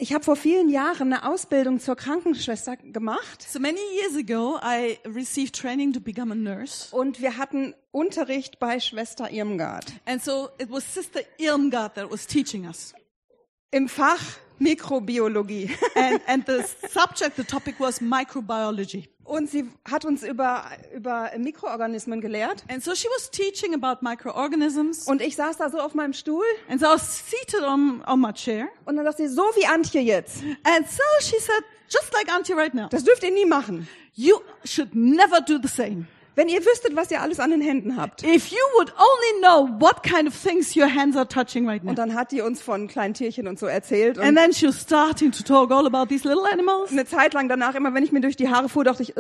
Ich habe vor vielen Jahren eine Ausbildung zur Krankenschwester gemacht So many years ago, I received training to become a nurse. und wir hatten Unterricht bei Schwester Irmgard And so it was Sister Irmgard that was teaching us. im Fach Mikrobiologie. And the subject, the topic was microbiology. Und sie hat uns über Mikroorganismen gelehrt. And so she was teaching about microorganisms. Und ich saß da so auf meinem Stuhl And so I was seated on my chair. und dann sagte sie, so wie Antje jetzt. And so she said, just like Auntie right now, Das dürft ihr nie machen. you should never do the same. Wenn ihr wüsstet, was ihr alles an den Händen habt. If you would only know what kind of things your hands are touching right now. Und dann hat die uns von kleinen Tierchen und so erzählt. And Und then she was starting to talk all about these little animals. eine Zeit lang danach, immer wenn ich mir durch die Haare fuhr, dachte ich,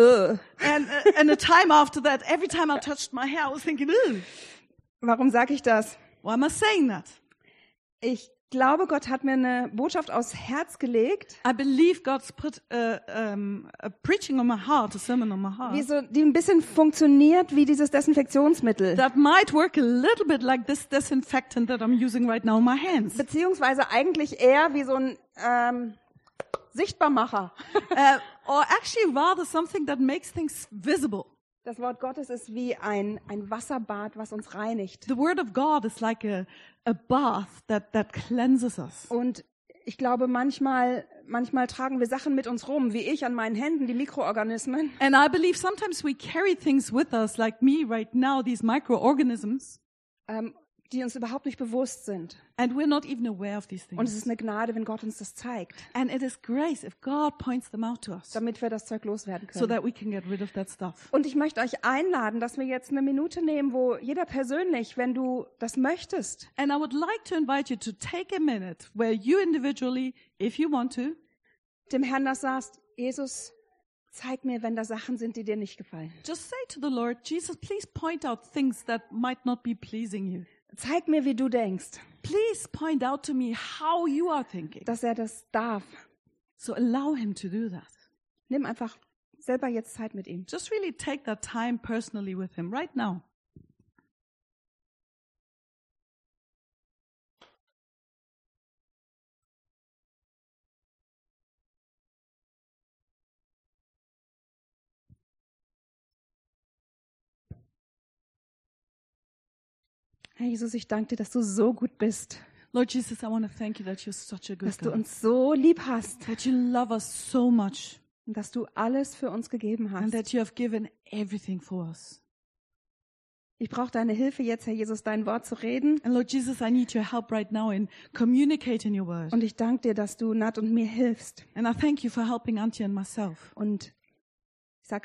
And a time after that, every time I touched my hair, I was thinking, ooh, warum sage ich das? why am I saying that? Ich glaube, Gott hat mir eine Botschaft aufs Herz gelegt, I believe God's put a preaching on my heart, a sermon on my heart, die ein bisschen funktioniert wie dieses Desinfektionsmittel. that might work a little bit like this disinfectant that I'm using right now in my hands. Beziehungsweise eigentlich eher wie so ein Sichtbarmacher. Or actually rather something that makes things visible. Das Wort Gottes ist wie ein Wasserbad, was uns reinigt. The word of God is like a bath that cleanses us. Und ich glaube, manchmal tragen wir Sachen mit uns rum, wie ich an meinen Händen, die Mikroorganismen. And I believe sometimes we carry things with us, like me right now, these microorganisms, Die uns überhaupt nicht bewusst sind. and we're not even aware of these Und es things. ist eine Gnade, wenn Gott uns das zeigt, And it is grace if God points them out to us damit wir das Zeug loswerden so können. that we can get rid of that stuff. Und ich möchte euch einladen, dass wir jetzt eine Minute nehmen, wo jeder persönlich, wenn du das möchtest, And I would like to invite you to take a minute where you individually, if you want to, dem Herrn das sagst, Jesus, zeig mir, wenn da Sachen sind, die dir nicht gefallen. just say to the Lord, Jesus, please point out things that might not be pleasing you. Zeig mir, wie du denkst, Please point out to me how you are thinking. dass er das darf. So allow him to do that. Nimm einfach selber jetzt Zeit mit ihm. Just really take that time personally with him right now. Herr Jesus, ich danke dir, dass du so gut bist, Lord Jesus, I want to thank you that you're such a good dass du God. uns so lieb hast That you love us so much und dass du alles für uns gegeben and hast. that you have given everything for us. Ich brauche deine Hilfe jetzt, Herr Jesus, dein Wort zu reden. And Lord Jesus, I need your help right now in communicating your word. Und ich danke dir, dass du Nat und mir hilfst. And I thank you for helping Auntie and myself. Und ich sag,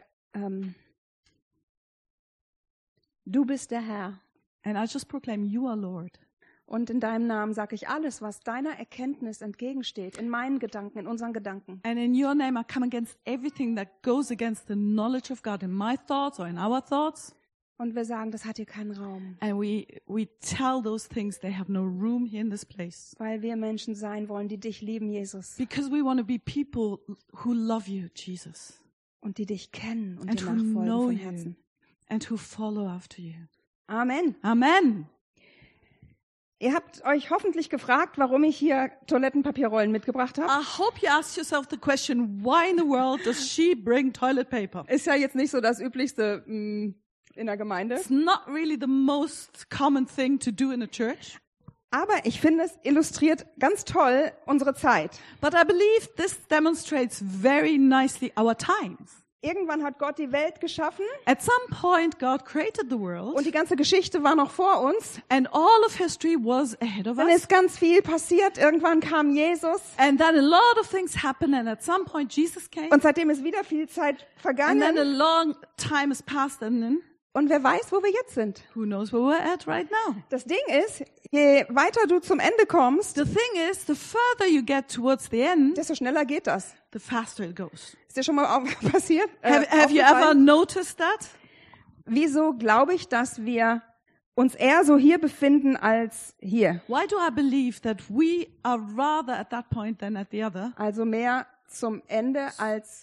du bist der Herr. And I just proclaim you are Lord. Und in deinem Namen sage ich alles, was deiner Erkenntnis entgegensteht, in meinen Gedanken, in unseren Gedanken. And in your name, I come against everything that goes against the knowledge of God in my thoughts or in our thoughts. Und wir sagen, das hat hier keinen Raum, And we tell those things they have no room here in this place. weil wir Menschen sein wollen, die dich lieben, Jesus, Because we want to be people who love you, Jesus. und die dich kennen und And dir who nachfolgen know von you. Herzen. And who follow after you. Amen. Amen. Ihr habt euch hoffentlich gefragt, warum ich hier Toilettenpapierrollen mitgebracht habe. I hope you asked yourself the question, why in the world does she bring toilet paper? Ist ja jetzt nicht so das Üblichste in der Gemeinde. It's not really the most common thing to do in a church. Aber ich finde, es illustriert ganz toll unsere Zeit. But I believe this demonstrates very nicely our times. Irgendwann hat Gott die Welt geschaffen At some point, God created the world, und die ganze Geschichte war noch vor uns. and all of history was ahead of Dann us. ist ganz viel passiert. Irgendwann kam Jesus And then a lot of things happened, and at some point Jesus came, und seitdem ist wieder viel Zeit and then a vergangen. long time has passed, and then Und wer weiß, wo wir jetzt sind. who knows where we're at right now. Das Ding ist, je weiter du zum Ende kommst, The thing is, the further you get towards the end, desto schneller geht das. the faster it goes. Ist dir schon mal passiert? Have you ever Aufgefallen? noticed that? Wieso glaube ich, dass wir uns eher so hier befinden als hier? Why do I believe that we are rather at that point than at the other? Also mehr zum Ende als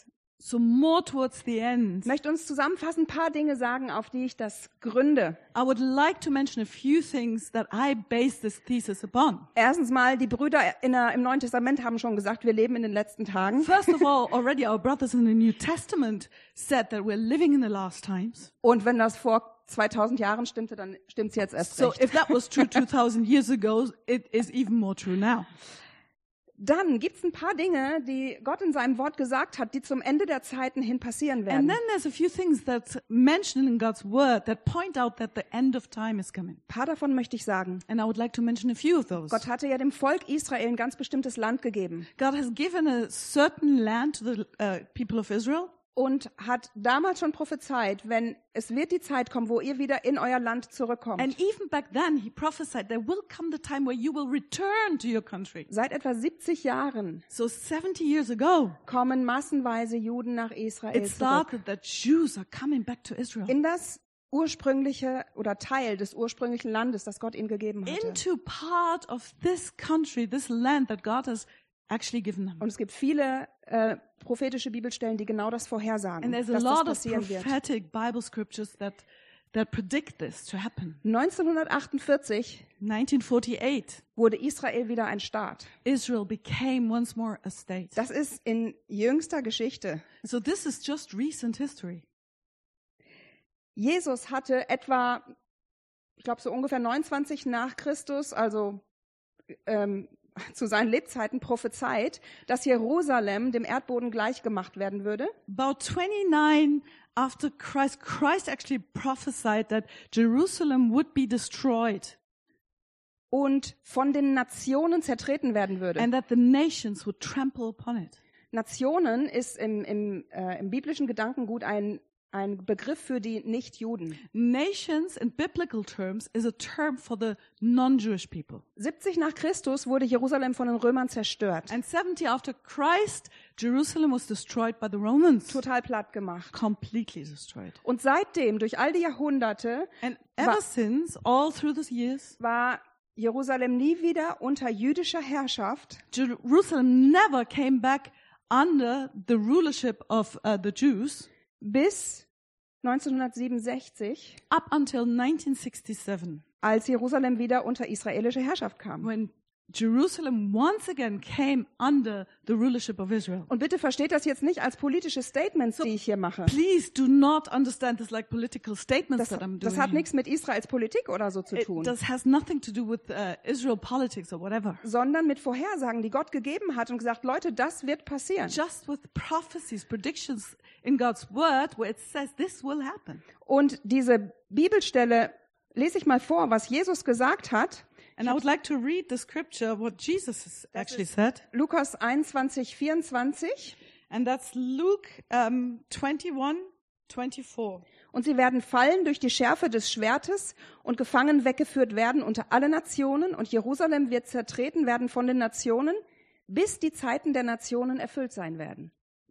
So more towards the end, Ich möchte uns zusammenfassend ein paar Dinge sagen, auf die ich das gründe. I would like to mention a few things that I base this thesis upon. Erstens mal, die Brüder im Neuen Testament haben schon gesagt, wir leben in den letzten Tagen. First of all, already our brothers in the New Testament said that we're living in the last times. Und wenn das vor 2000 Jahren stimmte, dann stimmt's jetzt erst So recht. if that was true 2000 years ago, it is even more true now. Dann gibt's ein paar Dinge, die Gott in seinem Wort gesagt hat, die zum Ende der Zeiten hin passieren And werden. then there's a few things that's mentioned in God's word that point out that the end of time is coming. Ein paar davon möchte ich sagen. And I would like to mention a few of those. Gott hatte ja dem Volk Israel ein ganz bestimmtes Land gegeben God has given a certain land to the people of Israel. und hat damals schon prophezeit, wenn es wird die Zeit kommen, wo ihr wieder in euer Land zurückkommt. And even back then, he prophesied there will come the time where you will return to your country. Seit etwa 70 Jahren So 70 years ago, kommen massenweise Juden nach Israel it zurück. started that Jews are coming back to Israel. In das ursprüngliche oder Teil des ursprünglichen Landes, das Gott ihnen gegeben hatte. Into part of this country, this land that God has actually given them. Und es gibt viele prophetische Bibelstellen, die genau das vorhersagen, And there's a dass das lot of passieren wird. prophetic Bible scriptures that predict this to happen. 1948 1948, wurde Israel wieder ein Staat. Israel became once more a state. Das ist in jüngster Geschichte. So this is just recent history. Jesus hatte etwa, ich glaube so ungefähr 29 nach Christus, also zu seinen Lebzeiten prophezeit, dass Jerusalem dem Erdboden gleichgemacht werden würde. About 29 after Christ actually prophesied that Jerusalem would be destroyed Und von den Nationen zertreten werden würde. and that the nations would trample upon it. Nationen ist im biblischen Gedankengut ein Begriff für die Nichtjuden. Nations in biblical terms is a term for the non-Jewish people. 70 nach Christus wurde Jerusalem von den Römern zerstört. And 70 after Christ, Jerusalem was destroyed by the Romans. Total platt gemacht. Completely destroyed. Und seitdem, durch all die Jahrhunderte, And ever since, all through the years, war Jerusalem nie wieder unter jüdischer Herrschaft, Jerusalem never came back under the rulership of the Jews bis 1967, up until 1967, als Jerusalem wieder unter israelische Herrschaft kam. when Jerusalem once again came under the rulership of Israel. Und bitte versteht das jetzt nicht als politische Statements, die ich hier mache. Please do not understand this like political statements that I'm doing. Das hat here. nichts mit Israels Politik oder so zu tun, This has nothing to do with Israel politics or whatever. sondern mit Vorhersagen, die Gott gegeben hat und gesagt, Leute, das wird passieren. Just with prophecies, predictions in God's word where it says this will happen. Und diese Bibelstelle lese ich mal vor, was Jesus gesagt hat. And I would like to read the scripture, what Jesus has actually said. Lukas 21, 24. And that's Luke 21, 24. Und sie werden fallen durch die Schärfe des Schwertes und gefangen weggeführt werden unter alle Nationen. Und Jerusalem wird zertreten werden von den Nationen, bis die Zeiten der Nationen erfüllt sein werden.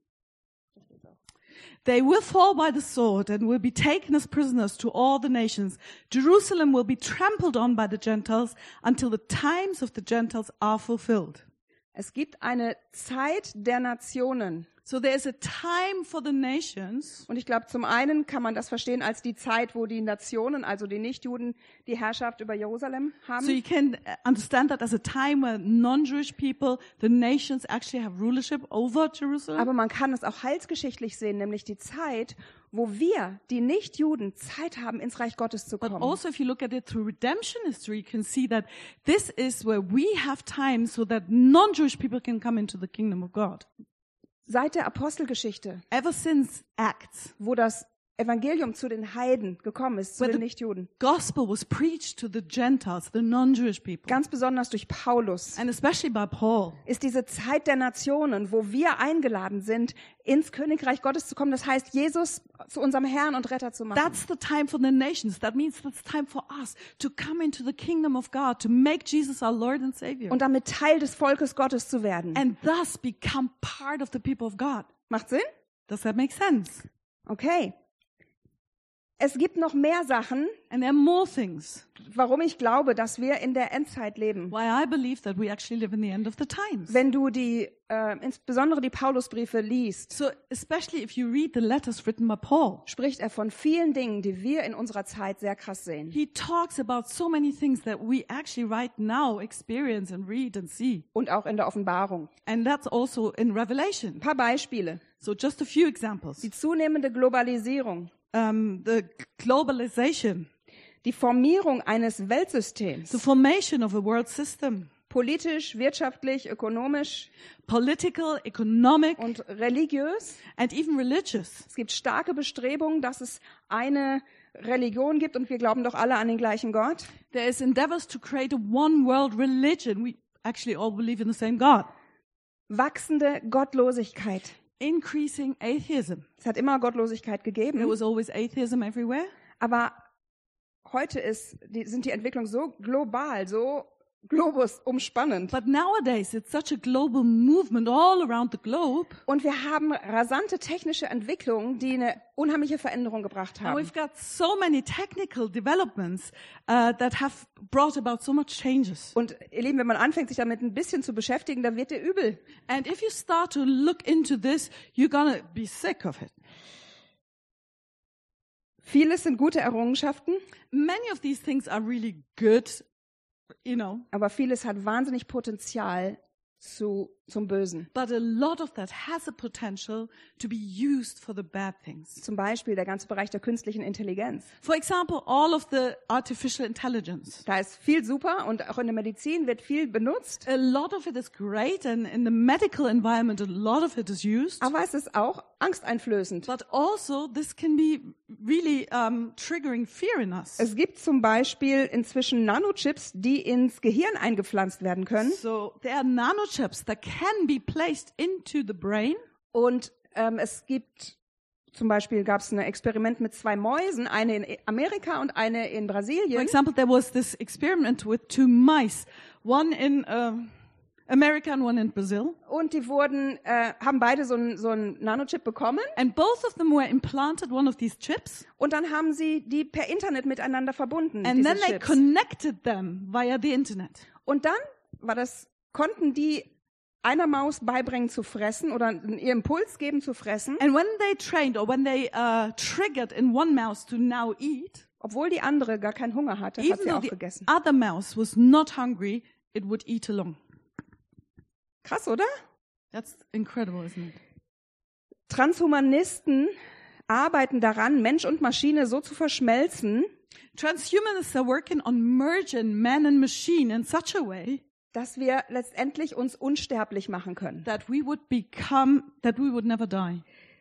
They will fall by the sword and will be taken as prisoners to all the nations. Jerusalem will be trampled on by the Gentiles until the times of the Gentiles are fulfilled. Es gibt eine Zeit der Nationen. So there is a time for the nations. Und ich glaube, zum einen kann man das verstehen als die Zeit, wo die Nationen, also die Nichtjuden, die Herrschaft über Jerusalem haben. So you can understand that as a time where non-Jewish people, the nations actually have rulership over Jerusalem. Aber man kann es auch heilsgeschichtlich sehen, nämlich die Zeit, wo wir, die Nichtjuden, Zeit haben, ins Reich Gottes zu But kommen. also if you look at it through redemption history, you can see that this is where we have time so that non-Jewish people can come into the kingdom of God. Seit der Apostelgeschichte, Ever since Acts, wo das Evangelium zu den Heiden gekommen ist, zu Where den the Nichtjuden, gospel was preached to the Gentiles, the non-Jewish people, ganz besonders durch Paulus, and especially by Paul. ist diese Zeit der Nationen, wo wir eingeladen sind, ins Königreich Gottes zu kommen. Das heißt, Jesus zu unserem Herrn und Retter zu machen. That's the time for the nations. That means that's time for us to come into the kingdom of God, to make Jesus our Lord and Savior, Und damit Teil des Volkes Gottes zu werden. and thus become part of the people of God. Macht Sinn? Does that make sense? Okay. Es gibt noch mehr Sachen, And there are more things warum ich glaube, dass wir in der Endzeit leben. why I believe that we actually live in the end of the times. Wenn du insbesondere die Paulusbriefe liest, So especially if you read the letters written by Paul, spricht er von vielen Dingen, die wir in unserer Zeit sehr krass sehen. he talks about so many things that we actually right now experience and read and see. Und auch in der Offenbarung. And that's also in Revelation. Ein paar Beispiele. So just a few examples. Die zunehmende Globalisierung, The globalization, die Formierung eines Weltsystems, the formation of a world system, politisch, wirtschaftlich, ökonomisch political, economic, und religiös. and even religious. Es gibt starke Bestrebungen, dass es eine Religion gibt und wir glauben doch alle an den gleichen Gott. There is endeavors to create a one world religion. We actually all believe in the same God. Wachsende Gottlosigkeit. Increasing atheism. Es hat immer Gottlosigkeit There gegeben, was always atheism everywhere. aber heute sind die Entwicklungen so global, so globusumspannend. But nowadays, it's such a global movement all around the globe. Und wir haben rasante technische Entwicklungen, die eine unheimliche Veränderung gebracht And haben. we've got so many technical developments that have brought about so much changes. Und ihr Lieben, wenn man anfängt, sich damit ein bisschen zu beschäftigen, dann wird dir übel. And if you start to look into this, you're gonna be sick of it. Vieles sind gute Errungenschaften, Many of these things are really good, you know, aber vieles hat wahnsinnig Potenzial zum Bösen. but a lot of that has a potential to be used for the bad things. Zum Beispiel der ganze Bereich der künstlichen Intelligenz. For example, all of the artificial intelligence. Da ist viel super und auch in der Medizin wird viel benutzt, A lot of it is great, and in the medical environment, a lot of it is used. aber es ist auch angsteinflößend. But also, this can be really triggering fear in us. Es gibt zum Beispiel inzwischen Nanochips, die ins Gehirn eingepflanzt werden können. So there are nanochips that can be placed into the brain. Und es gibt zum Beispiel gab es ein Experiment mit 2 Mäusen, eine in Amerika und eine in For Brasilien. example, there was this experiment with 2 mice, one in America and one in Brazil. Und die haben beide so einen Nanochip bekommen. And both of them were implanted one of these chips. Und dann haben sie die per Internet miteinander verbunden, And diese then they Chips. connected them via the internet. Und dann konnten die einer Maus beibringen zu fressen oder ihr Impuls geben zu fressen, And when they trained or when they triggered in one mouse to now eat, obwohl die andere gar keinen Hunger hatte, hat even sie though auch the gegessen. other mouse was not hungry, it would eat along. Krass, oder? That's incredible, isn't it? Transhumanisten arbeiten daran, Mensch und Maschine so zu verschmelzen, Transhumanists are working on merging man and machine in such a way dass wir letztendlich uns unsterblich machen können. that we would never die.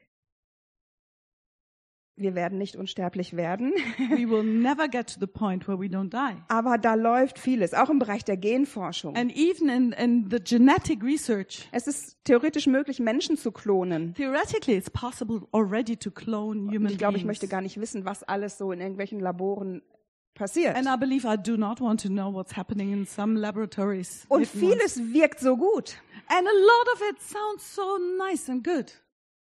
Wir werden nicht unsterblich werden, We will never get to the point where we don't die. aber da läuft vieles, auch im Bereich der Genforschung. And even in the genetic research, Es ist theoretisch möglich, Menschen zu klonen. theoretically it's possible already to clone Und human ich glaube, ich beings. möchte gar nicht wissen, was alles so in irgendwelchen Laboren passiert. And I believe I do not want to know what's happening in some laboratories. Und hidden ones. vieles wirkt so gut. And a lot of it sounds so nice and good.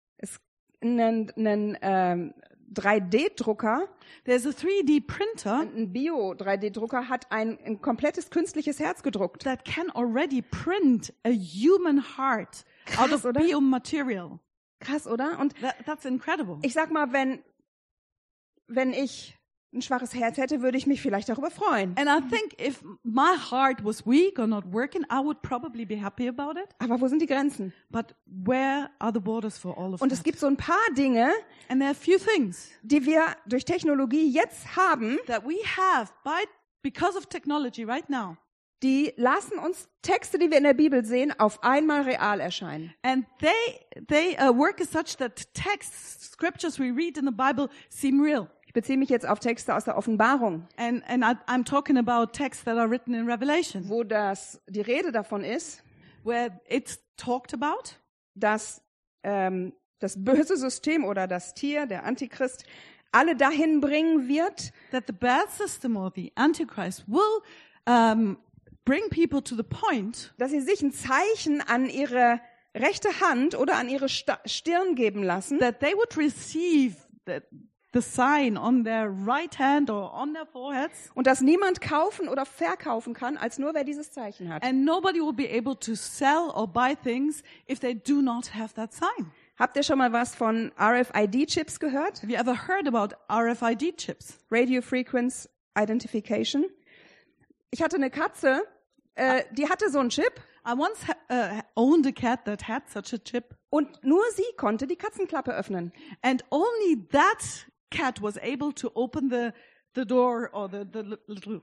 Ein 3D-Drucker, There's a 3D printer ein Bio-3D-Drucker hat ein komplettes künstliches Herz gedruckt. that can already print a human heart out Krass, of oder? biomaterial. Krass, oder? Und That's incredible. ich sag mal, wenn ich ein schwaches Herz hätte, würde ich mich vielleicht darüber freuen. And I think if my heart was weak or not working, I would probably be happy about it. Aber wo sind die Grenzen? But where are the borders for all of Und es that? gibt so ein paar Dinge, And there are a few things die wir durch Technologie jetzt haben, that we have because of technology right now. die lassen uns Texte, die wir in der Bibel sehen, auf einmal real erscheinen. And they work as such that texts, scriptures we read in the Bible seem real. Ich beziehe mich jetzt auf Texte aus der Offenbarung, And I'm talking about texts that are written in Revelation, wo die Rede davon ist, where it's talked about dass das böse System oder das Tier, der Antichrist, alle dahin bringen wird, that the bad system or the Antichrist will bring people to the point dass sie sich ein Zeichen an ihre rechte Hand oder an ihre Stirn geben lassen, that they would receive the sign on their right hand or on their foreheads. Und das niemand kaufen oder verkaufen kann, als nur wer dieses Zeichen hat. And nobody will be able to sell or buy things if they do not have that sign. Habt ihr schon mal was von RFID-Chips gehört? Have you ever heard about RFID chips? Radio Frequency Identification. Ich hatte eine Katze, die hatte so einen Chip I once owned a cat that had such a chip, und nur sie konnte die Katzenklappe öffnen. and only that cat was able to open the door or the little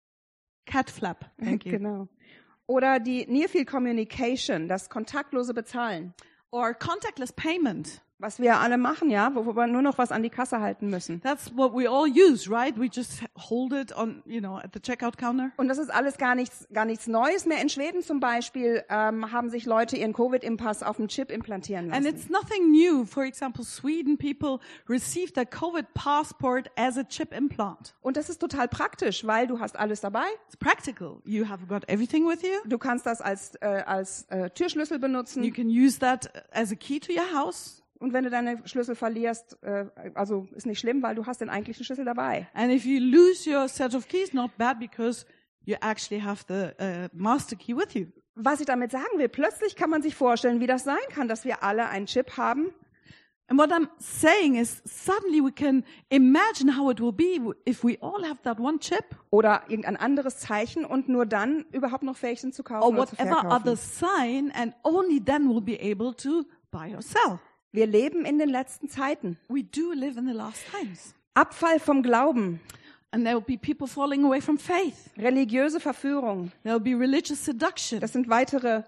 cat flap. Thank you. Genau. Oder die Near Field Communication, das kontaktlose Bezahlen, Or contactless payment. was wir alle machen, ja, wo wir nur noch was an die Kasse halten müssen. That's what we all use, right? We just hold it on, at the checkout counter. Und das ist alles gar nichts Neues mehr. In Schweden zum Beispiel haben sich Leute ihren Covid-Impass auf dem Chip implantieren And lassen. it's nothing new. For example, Sweden people received their COVID passport as a chip implant. Und das ist total praktisch, weil du hast alles dabei. It's practical. You have got everything with you. Du kannst das als Türschlüssel benutzen. You can use that as a key to your house. Und wenn du deine Schlüssel verlierst, also ist nicht schlimm, weil du hast den eigentlichen Schlüssel dabei. And if you lose your set of keys, not bad because you actually have the master key with you. Was ich damit sagen will, plötzlich kann man sich vorstellen, wie das sein kann, dass wir alle einen Chip haben. And what I'm saying is suddenly we can imagine how it will be if we all have that one chip Oder irgendein anderes Zeichen und nur dann überhaupt noch fähig sind zu kaufen or oder zu whatever verkaufen. other sign, and only then we'll be able to buy or sell. Wir leben in den letzten Zeiten. We do live in the last times. Abfall vom Glauben, And there will be people falling away from faith. religiöse Verführung, There will be religious seduction. das sind weitere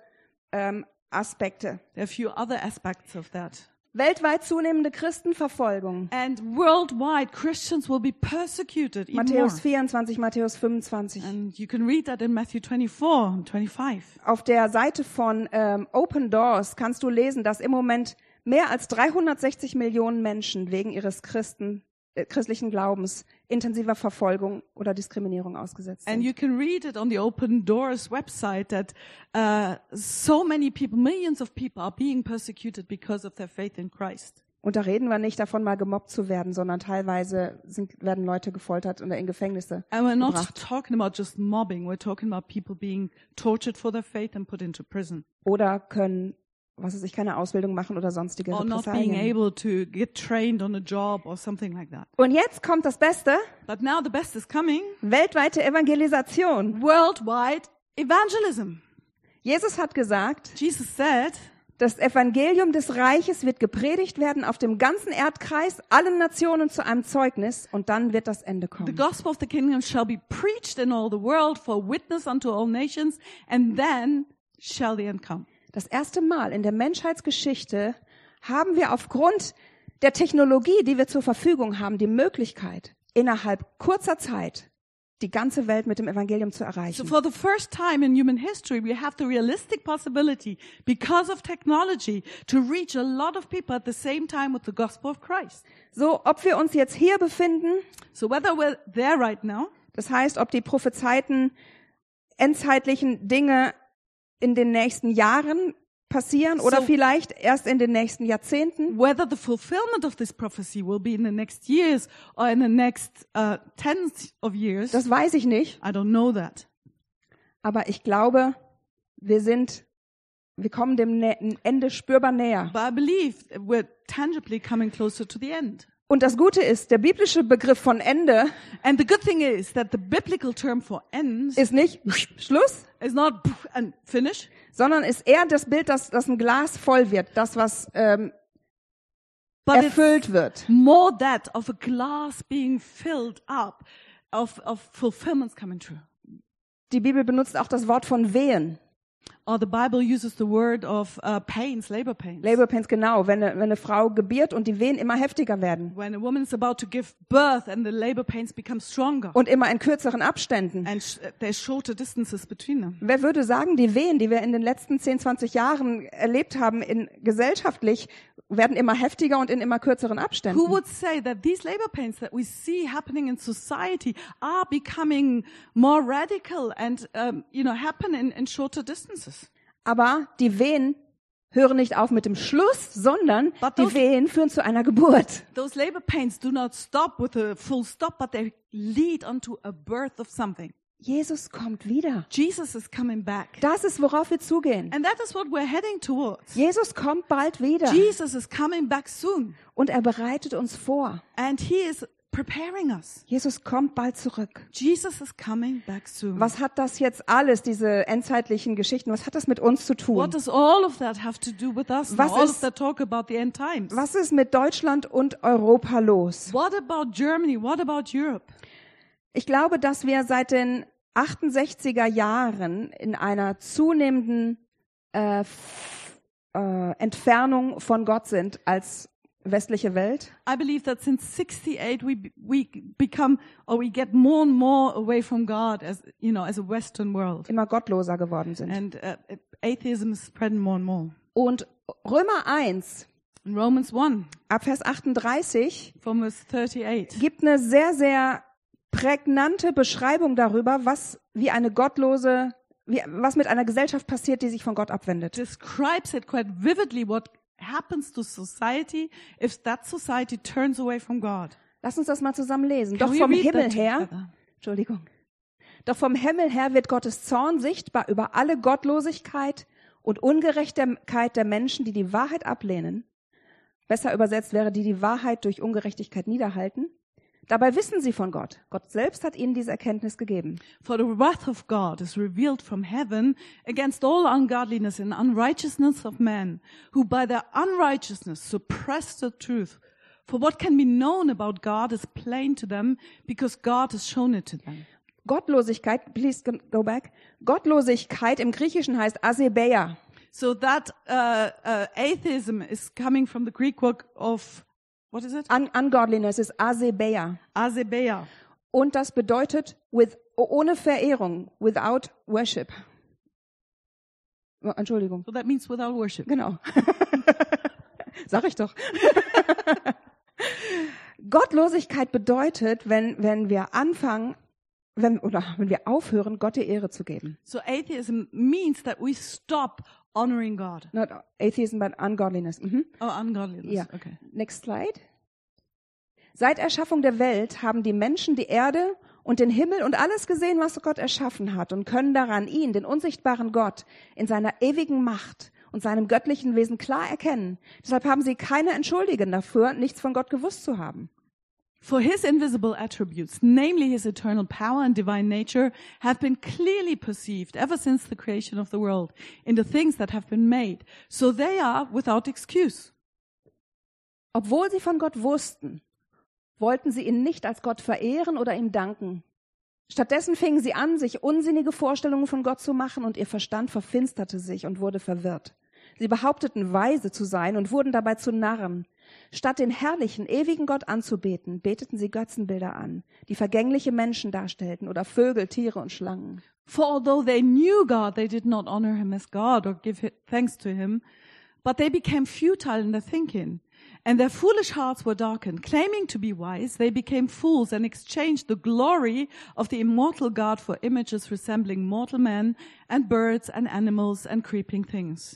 Aspekte. There are a few other aspects of that. Weltweit zunehmende Christenverfolgung. And worldwide, Christians will be persecuted even more. Matthäus 24, Matthäus 25. And you can read that in Matthew 24 and 25. Auf der Seite von Open Doors kannst du lesen, dass im Moment mehr als 360 Millionen Menschen wegen ihres christlichen Glaubens intensiver Verfolgung oder Diskriminierung ausgesetzt And sind. you can read it on the Open Doors website that so many people, millions of people are being persecuted because of their faith in Christ. Und da reden wir nicht davon, mal gemobbt zu werden, sondern teilweise werden Leute gefoltert oder in Gefängnisse And we're not gebracht. talking about just mobbing. We're talking about people being tortured for their faith and put into prison. Oder können, was weiß ich, keine Ausbildung machen oder sonstige Or not being Repressalien. able to get trained on a job or something like that. Und jetzt kommt das Beste, But now the best is coming. weltweite Evangelisation. Worldwide evangelism. Jesus hat gesagt, Jesus said, das Evangelium des Reiches wird gepredigt werden auf dem ganzen Erdkreis, allen Nationen zu einem Zeugnis, und dann wird das Ende the kommen. gospel of the kingdom shall be preached in all the world for a witness unto all nations, and then shall the end come. Das erste Mal in der Menschheitsgeschichte haben wir aufgrund der Technologie, die wir zur Verfügung haben, die Möglichkeit, innerhalb kurzer Zeit die ganze Welt mit dem Evangelium zu So erreichen. for the first time in human history, we have the realistic possibility, because of technology, to reach a lot of people at the same time with the gospel of Christ. So, ob wir uns jetzt hier befinden, So whether we're there right now, das heißt, ob die prophezeiten endzeitlichen Dinge in den nächsten Jahren passieren oder So- vielleicht erst in den nächsten Jahrzehnten, whether the fulfillment of this prophecy will be in the next years or in the next tens of years, das weiß ich nicht. I don't know that. Aber ich glaube, wir kommen dem Ende spürbar näher. But I believe we're tangibly coming closer to the end. Und das Gute ist, der biblische Begriff von Ende And the good thing is that the biblical term for ends ist nicht Schluss, is not poof and finish, sondern ist eher das Bild, dass ein Glas voll wird, das, was but it's erfüllt wird. more that of a glass being filled up, of fulfillments coming true. Die Bibel benutzt auch das Wort von Wehen. Or the Bible uses the word of pains, labor pains. Labor Pains, genau, wenn eine Frau gebiert und die Wehen immer heftiger werden When a woman is about to give birth and the labor pains become stronger und immer in kürzeren Abständen. and there's shorter distances between them. Wer würde sagen, die Wehen, die wir in den letzten 10, 20 Jahren erlebt haben, gesellschaftlich, werden immer heftiger und in immer kürzeren Abständen? Who would say that these labor pains that we see happening in society are becoming more radical and, happen in shorter distances? Aber die Wehen hören nicht auf mit dem Schluss, sondern But die those- Wehen führen zu einer Geburt. Those labor pains do not stop with a full stop, but they lead unto a birth of something. Jesus kommt wieder. Jesus is coming back. Das ist, worauf wir zugehen. And that is what we're heading towards. Jesus kommt bald wieder. Jesus is coming back soon. Und er bereitet uns vor. And he is preparing us. Jesus kommt bald zurück. Jesus is coming back soon. Was hat das jetzt alles, diese endzeitlichen Geschichten, was hat das mit uns zu tun? What does all of that have to do with us? Was All ist- of that talk about the end times. Was ist mit Deutschland und Europa los? What about Germany? What about Europe? Ich glaube, dass wir seit den 68er Jahren in einer zunehmenden Entfernung von Gott sind als westliche Welt. I believe that since 68 we become or we get more and more away from God as as a Western world, Immer gottloser geworden sind. and atheism is spreading more and more. Und Römer 1 In Romans 1 ab Vers 38 from verse 38, gibt eine sehr, sehr prägnante Beschreibung darüber, was mit einer Gesellschaft passiert, die sich von Gott abwendet. describes it quite vividly what happens to society if that society turns away from God. Lass uns das mal zusammen lesen. Can Doch we vom read Himmel that her, together? Entschuldigung. Doch vom Himmel her wird Gottes Zorn sichtbar über alle Gottlosigkeit und Ungerechtigkeit der Menschen, die die Wahrheit ablehnen. Besser übersetzt wäre, die Wahrheit durch Ungerechtigkeit niederhalten. Dabei wissen sie von Gott. Gott selbst hat ihnen diese Erkenntnis gegeben. For the wrath of God is revealed from heaven against all ungodliness and unrighteousness of men, who by their unrighteousness suppress the truth. For what can be known about God is plain to them, because God has shown it to them. Gottlosigkeit, please go back. Gottlosigkeit im Griechischen heißt Asebeia. So that atheism is coming from the Greek word of, what is it? Ungodliness ist Asebeia. Azebeia. Und das bedeutet ohne Verehrung, without worship. Oh, Entschuldigung. So that means without worship. Genau. Sag ich doch. Gottlosigkeit bedeutet, wenn wir anfangen, wenn wir aufhören, Gott die Ehre zu geben. So atheism means that we stop honoring God. Not atheism, but ungodliness. Mhm. Oh, ungodliness. Ja. Okay. Next slide. Seit Erschaffung der Welt haben die Menschen die Erde und den Himmel und alles gesehen, was Gott erschaffen hat, und können daran ihn, den unsichtbaren Gott, in seiner ewigen Macht und seinem göttlichen Wesen klar erkennen. Deshalb haben sie keine Entschuldigung dafür, nichts von Gott gewusst zu haben. For his invisible attributes, namely his eternal power and divine nature, have been clearly perceived ever since the creation of the world in the things that have been made. So they are without excuse. Obwohl sie von Gott wussten, wollten sie ihn nicht als Gott verehren oder ihm danken. Stattdessen fingen sie an, sich unsinnige Vorstellungen von Gott zu machen, und ihr Verstand verfinsterte sich und wurde verwirrt. Sie behaupteten, weise zu sein und wurden dabei zu Narren. Statt den herrlichen, ewigen Gott anzubeten, beteten sie Götzenbilder an, die vergängliche Menschen darstellten oder Vögel, Tiere und Schlangen. For although they knew God, they did not honor him as God or give thanks to him, but they became futile in their thinking, and their foolish hearts were darkened. Claiming to be wise, they became fools and exchanged the glory of the immortal God for images resembling mortal men and birds and animals and creeping things.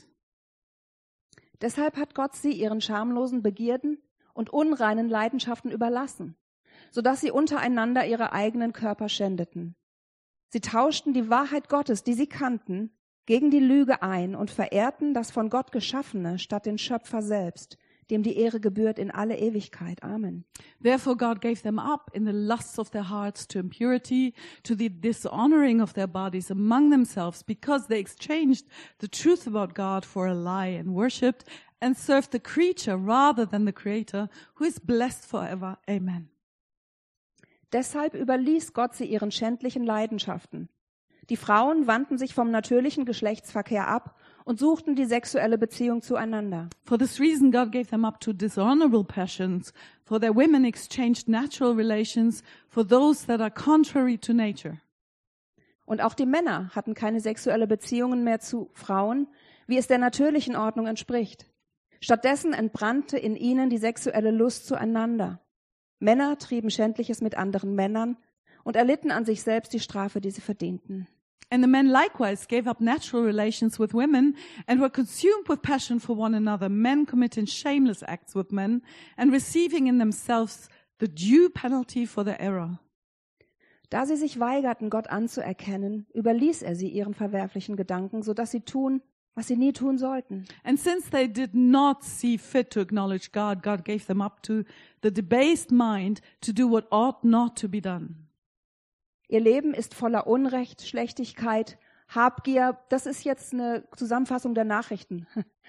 Deshalb hat Gott sie ihren schamlosen Begierden und unreinen Leidenschaften überlassen, sodass sie untereinander ihre eigenen Körper schändeten. Sie tauschten die Wahrheit Gottes, die sie kannten, gegen die Lüge ein und verehrten das von Gott Geschaffene statt den Schöpfer selbst, dem die Ehre gebührt in alle Ewigkeit. Amen. Therefore God gave them up in the lusts of their hearts to impurity, to the dishonoring of their bodies among themselves, because they exchanged the truth about God for a lie and worshipped and served the creature rather than the Creator, who is blessed forever. Amen. Deshalb überließ Gott sie ihren schändlichen Leidenschaften. Die Frauen wandten sich vom natürlichen Geschlechtsverkehr ab und suchten die sexuelle Beziehung zueinander. For this reason God gave them up to dishonorable passions, for their women exchanged natural relations for those that are contrary to nature. Und auch die Männer hatten keine sexuelle Beziehungen mehr zu Frauen, wie es der natürlichen Ordnung entspricht. Stattdessen entbrannte in ihnen die sexuelle Lust zueinander. Männer trieben Schändliches mit anderen Männern und erlitten an sich selbst die Strafe, die sie verdienten. And the men likewise gave up natural relations with women and were consumed with passion for one another, men committing shameless acts with men and receiving in themselves the due penalty for their error. Da sie sich weigerten, Gott anzuerkennen, überließ er sie ihren verwerflichen Gedanken, sodass sie tun, was sie nie tun sollten. And since they did not see fit to acknowledge God, God gave them up to the debased mind to do what ought not to be done. Ihr Leben ist voller Unrecht, Schlechtigkeit, Habgier. Das ist jetzt eine Zusammenfassung der Nachrichten.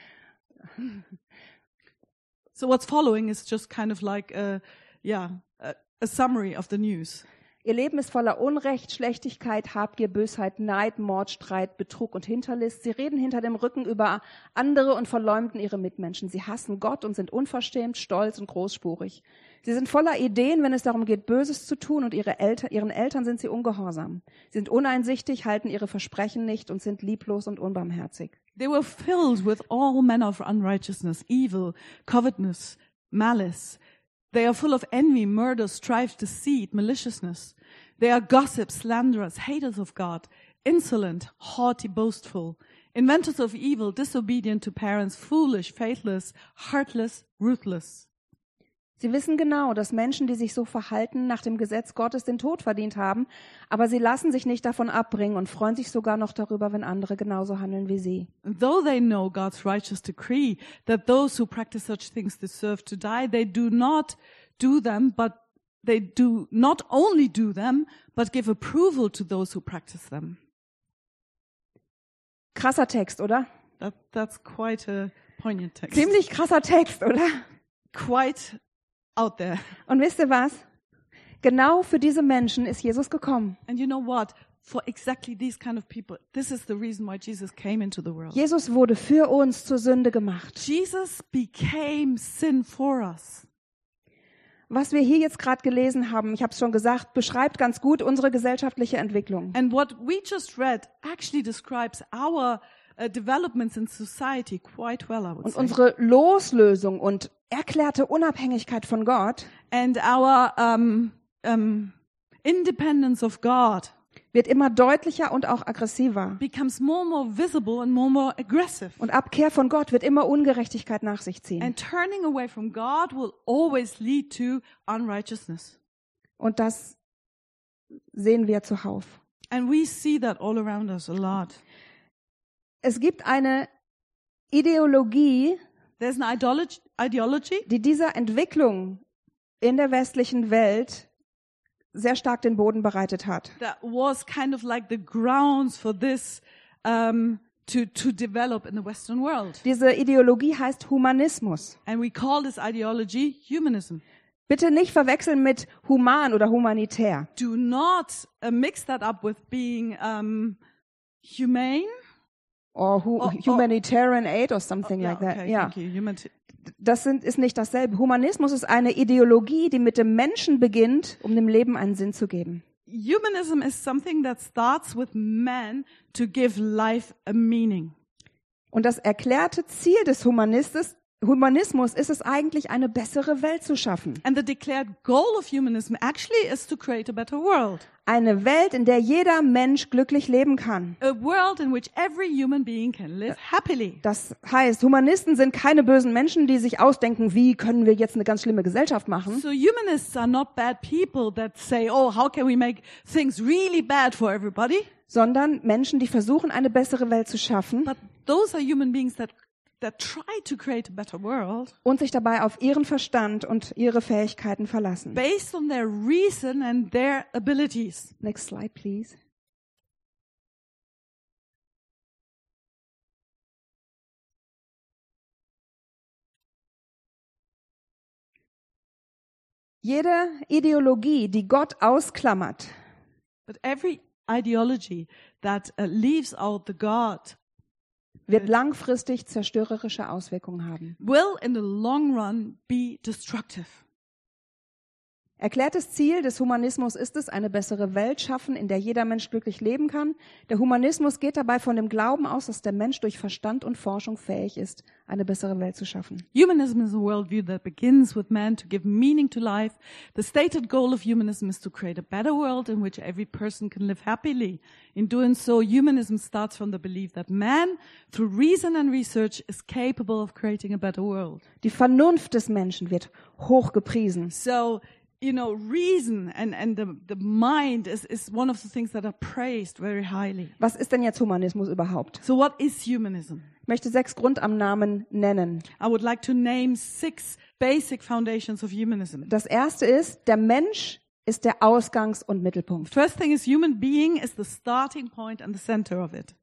So what's following is just kind of like a summary of the news. Ihr Leben ist voller Unrecht, Schlechtigkeit, Habgier, Bösheit, Neid, Mord, Streit, Betrug und Hinterlist. Sie reden hinter dem Rücken über andere und verleumden ihre Mitmenschen. Sie hassen Gott und sind unverschämt, stolz und großspurig. Sie sind voller Ideen, wenn es darum geht, Böses zu tun, und ihren Eltern sind sie ungehorsam. Sie sind uneinsichtig, halten ihre Versprechen nicht und sind lieblos und unbarmherzig. They were filled with all manner of unrighteousness, evil, covetousness, malice. They are full of envy, murder, strife, deceit, maliciousness. They are gossips, slanderers, haters of God, insolent, haughty, boastful, inventors of evil, disobedient to parents, foolish, faithless, heartless, ruthless. Sie wissen genau, dass Menschen, die sich so verhalten, nach dem Gesetz Gottes den Tod verdient haben, aber sie lassen sich nicht davon abbringen und freuen sich sogar noch darüber, wenn andere genauso handeln wie sie. Though they know God's righteous decree that those who practice such things deserve to die, they do not do them, but they do not only do them, but give approval to those who practice them. Krasser Text, oder? That's quite a poignant text. Ziemlich krasser Text, oder? Quite out there. Und wisst ihr was? Genau für diese Menschen ist Jesus gekommen. And you know what? For exactly these kind of people, this is the reason why Jesus came into the world. Jesus wurde für uns zur Sünde gemacht. Jesus became sin for us. Was wir hier jetzt gerade gelesen haben, ich habe es schon gesagt, beschreibt ganz gut unsere gesellschaftliche Entwicklung. And what we just read actually describes our developments in society quite well, I would Und say. unsere Loslösung und erklärte Unabhängigkeit von Gott And our independence of God wird immer deutlicher und auch aggressiver. becomes more and more visible and more aggressive. Und Abkehr von Gott wird immer Ungerechtigkeit nach sich ziehen. And turning away from God will always lead to unrighteousness. Und das sehen wir zuhauf. And we see that all around us a lot. Es gibt eine Ideologie, There's an ideology die dieser Entwicklung in der westlichen Welt sehr stark den Boden bereitet hat. that was kind of like the grounds for this to develop in the Western world. Diese Ideologie heißt Humanismus. And we call this ideology humanism. Bitte nicht verwechseln mit human oder humanitär. Do not mix that up with being humane. Or humanitarian aid or something like that. Okay, Ja, thank you. das ist nicht dasselbe. Humanismus ist eine Ideologie, die mit dem Menschen beginnt, um dem Leben einen Sinn zu geben. Humanism is something that starts with man to give life a meaning. Und das erklärte Ziel des Humanismus ist es eigentlich, eine bessere Welt zu schaffen. And the declared goal of humanism actually is to create a better world. Eine Welt, in der jeder Mensch glücklich leben kann. A world in which every human being can live happily. Das heißt, Humanisten sind keine bösen Menschen, die sich ausdenken, wie können wir jetzt eine ganz schlimme Gesellschaft machen, So humanists are not bad people that say, oh, how can we make things really bad for everybody? sondern Menschen, die versuchen, eine bessere Welt zu schaffen But those are human beings that try to create a better world und sich dabei auf ihren Verstand und ihre Fähigkeiten verlassen. based on their reason and their abilities. Next slide, please. Jede Ideologie, die Gott ausklammert, But every ideology that leaves out the God wird langfristig zerstörerische Auswirkungen haben. will in the long run be destructive. Erklärtes Ziel des Humanismus ist es, eine bessere Welt schaffen, in der jeder Mensch glücklich leben kann. Der Humanismus geht dabei von dem Glauben aus, dass der Mensch durch Verstand und Forschung fähig ist, eine bessere Welt zu schaffen. Humanism is a worldview that begins with man to give meaning to life. The stated goal of humanism is to create a better world in which every person can live happily. In doing so, humanism starts from the belief that man, through reason and research, is capable of creating a better world. Die Vernunft des Menschen wird hoch gepriesen. So, reason and the mind is one of the things that are praised very highly. Was ist denn jetzt Humanismus überhaupt? So what is humanism? Ich möchte 6 Grundannahmen nennen. I would like to name 6 basic foundations of humanism. Das erste ist, der Mensch ist der Ausgangs- und Mittelpunkt. First thing is human being is the starting point and the center of it.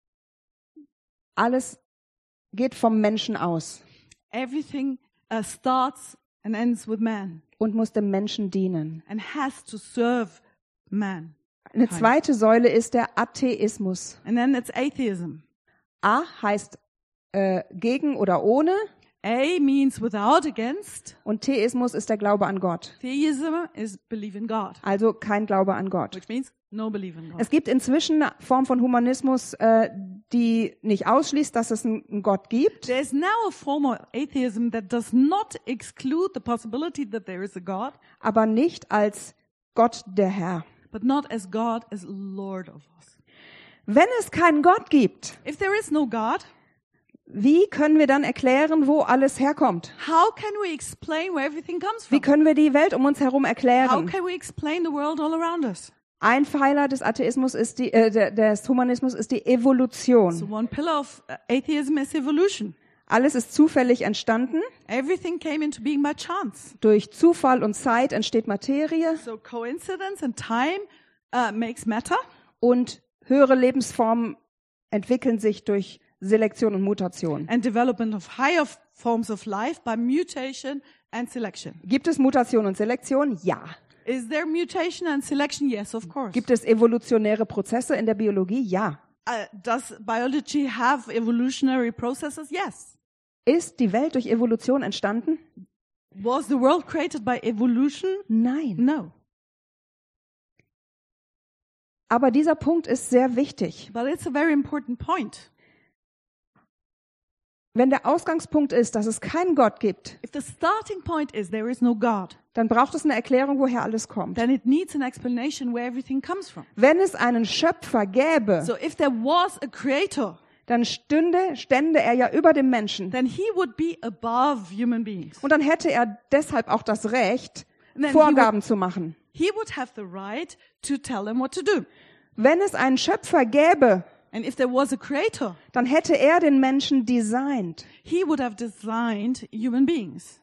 Alles geht vom Menschen aus Everything starts and ends with man und muss dem Menschen dienen. and has to serve man. Eine zweite Säule ist der Atheismus. And then it's atheism. A heißt gegen oder ohne A means without, against. und Theismus ist der Glaube an Gott. Theism is believe in God, Also kein Glaube an Gott. which means no believe in God. Es gibt inzwischen eine Form von Humanismus, die nicht ausschließt, dass es einen Gott gibt. There's now a form of atheism that does not exclude the possibility that there is a God, Aber nicht als Gott der Herr. but not as God as Lord of us. Wenn es keinen Gott gibt, If there is no God, wie können wir dann erklären, wo alles herkommt? how can we explain where everything comes Wie from? können wir die Welt um uns herum How erklären? can we explain the world all around us? Ein Pfeiler des Atheismus ist des Humanismus ist die So Evolution. one pillar of atheism is evolution. Alles ist zufällig entstanden. Everything came into being by chance. Durch Zufall und Zeit entsteht Materie So coincidence and time makes matter, und höhere Lebensformen entwickeln sich durch Selektion und Mutation. and development of higher forms of life by mutation and selection. Gibt es Mutation und Selektion? Ja. Is there mutation and selection? Yes, of course. Gibt es evolutionäre Prozesse in der Biologie? Ja. Does biology have evolutionary processes? Yes. Ist die Welt durch Evolution entstanden? Was the world created by evolution? Nein. No. Aber dieser Punkt ist sehr wichtig. But it's a very important point. Wenn der Ausgangspunkt ist, dass es keinen Gott gibt, If the starting point is there is no God, dann braucht es eine Erklärung, woher alles kommt. then it needs an explanation where everything comes from. Wenn es einen Schöpfer gäbe, So if there was a creator, dann stände er ja über dem Menschen. then he would be above human beings. Und dann hätte er deshalb auch das Recht, And then Vorgaben zu machen. he would have the right to tell them what to do. Wenn es einen Schöpfer gäbe, And if there was a creator, dann hätte er den Menschen designt. he would have designed human beings.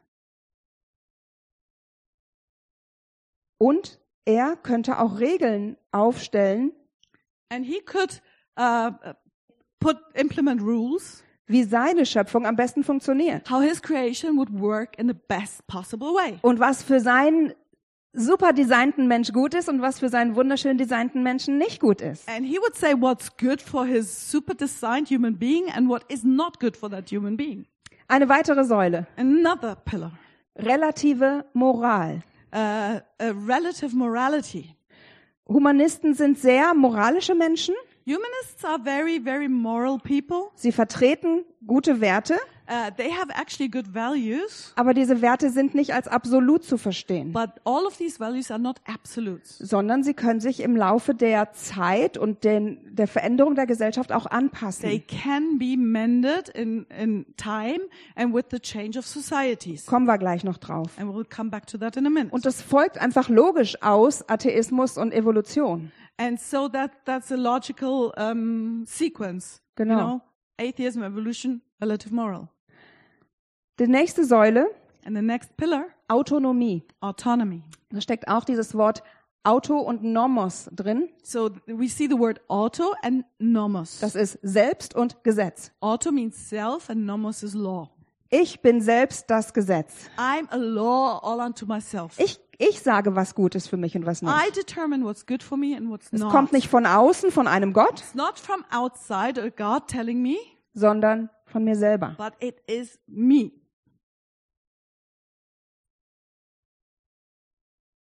Und er könnte auch Regeln aufstellen, And he could implement rules wie seine Schöpfung am besten funktioniert. how his creation would work in the best possible way. Und was für seinen super designten Mensch gut ist und was für seinen wunderschön designten Menschen nicht gut ist. And he would say what's good for his super designed human being and what is not good for that human being. Eine weitere Säule. Another pillar, Relative Moral. a relative morality. Humanisten sind sehr moralische Menschen. Humanists are very, very moral people. Sie vertreten gute Werte, They have actually good values, aber diese Werte sind nicht als absolut zu verstehen, but all of these values are not absolutes. sondern sie können sich im Laufe der Zeit und der Veränderung der Gesellschaft auch They anpassen. can be mended in time and with the change of societies. Kommen wir gleich noch drauf. And we'll come back to that in a minute. Und das folgt einfach logisch aus Atheismus und Evolution. And so that's a logical sequence. Genau. You know, atheism, evolution, relative moral. Die nächste Säule, And the next pillar, Autonomie. autonomy. Da steckt auch dieses Wort Auto und Nomos drin. So we see the word auto and nomos. Das ist Selbst und Gesetz. Auto means self and nomos is law. Ich bin selbst das Gesetz. I'm a law all unto myself. Ich sage, was gut ist für mich und was I nicht. determine what's good for me and what's Es not. kommt nicht von außen, von einem Gott, It's not from outside a God telling me, sondern von mir selber. but it is me.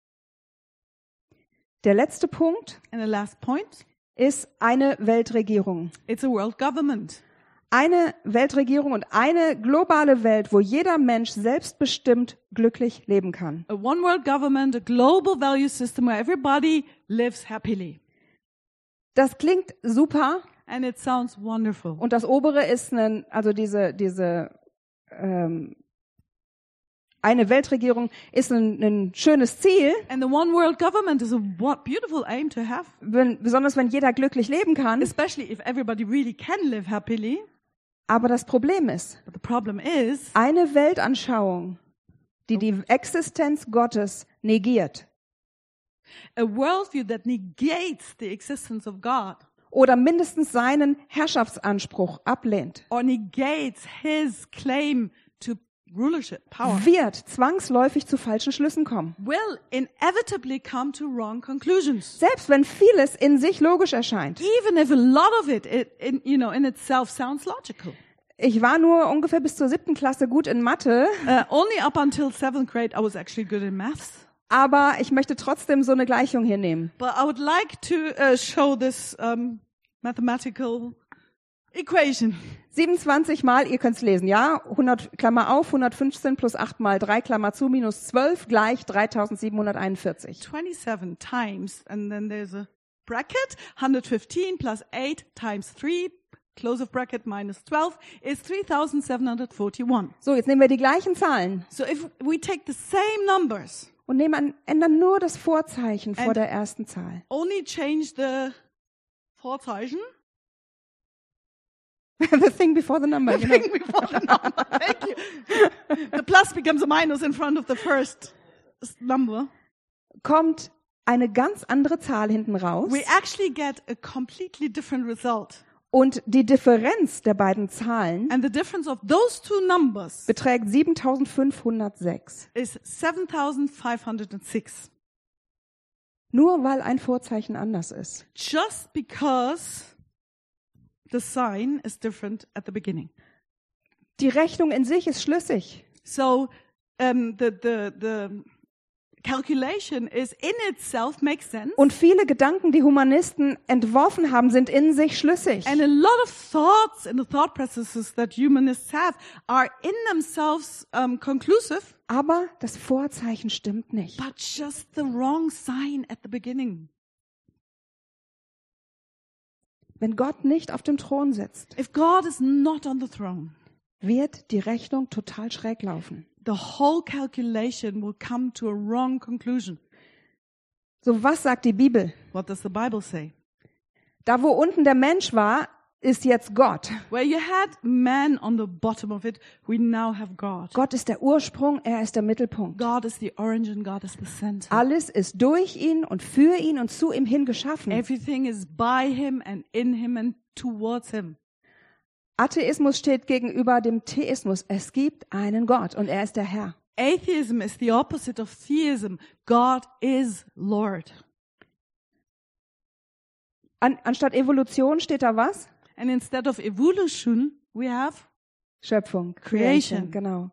Der letzte Punkt And the last point, ist eine Weltregierung. it's a world government. Eine Weltregierung und eine globale Welt, wo jeder Mensch selbstbestimmt glücklich leben kann. A one world government, a global value system where everybody lives happily. Das klingt super And it sounds wonderful. und das obere ist eine Weltregierung ist ein schönes Ziel, And the one world government is a beautiful aim to have, besonders wenn jeder glücklich leben kann. especially if everybody really can live happily. Aber das Problem ist, But the problem is, eine Weltanschauung, die die Existenz Gottes negiert a worldview that negates the existence of God oder mindestens seinen Herrschaftsanspruch ablehnt, or negates his claim to rulership, power, wird zwangsläufig zu falschen Schlüssen kommen. will inevitably come to wrong conclusions. Selbst wenn vieles in sich logisch erscheint. Even if a lot of it in itself sounds logical. Ich war nur ungefähr bis zur 7. Klasse gut in Mathe, Only up until 7th grade I was actually good in maths. aber ich möchte trotzdem so eine Gleichung hier nehmen. But I would like to show this mathematical equation. 27 mal, ihr könnt's lesen, ja? 100, Klammer auf, 115 plus 8 mal 3, Klammer zu, minus 12 gleich 3741. 27 times, and then there's a bracket, 115 plus 8 times 3, close of bracket minus 12, is 3,741. So, jetzt nehmen wir die gleichen Zahlen So if we take the same numbers, und ändern nur das Vorzeichen vor And- der ersten Zahl. only change the Vorzeichen, The thing before the number. the thing before the number, thank you. The plus becomes a minus in front of the first number. Kommt eine ganz andere Zahl hinten raus We actually get a completely different result. und die Differenz der beiden Zahlen And the difference of those two numbers beträgt 7506. is 7,506. Nur weil ein Vorzeichen anders ist. Just because the sign is different at the beginning. Die Rechnung in sich ist schlüssig. So the calculation is in itself makes sense. Und viele Gedanken, die Humanisten entworfen haben, sind in sich schlüssig. And a lot of thoughts and the thought processes that humanists have are in themselves conclusive, Aber das Vorzeichen stimmt nicht. but just the wrong sign at the beginning. Wenn Gott nicht auf dem Thron sitzt, If God is not on the throne, wird die Rechnung total schräg laufen. the whole calculation will come to a wrong conclusion. So, was sagt die Bibel? What does the Bible say? Da, wo unten der Mensch war, ist jetzt Gott. Where you had man on the bottom of it, we now have God. Gott ist der Ursprung, er ist der Mittelpunkt. God is the origin, God is the center. Alles ist durch ihn und für ihn und zu ihm hin geschaffen. Everything is by him and in him and towards him. Atheismus steht gegenüber dem Theismus. Es gibt einen Gott und er ist der Herr. Atheism is the opposite of theism. God is Lord. Anstatt Evolution steht da was? And instead of evolution, we have Schöpfung. Creation. Genau.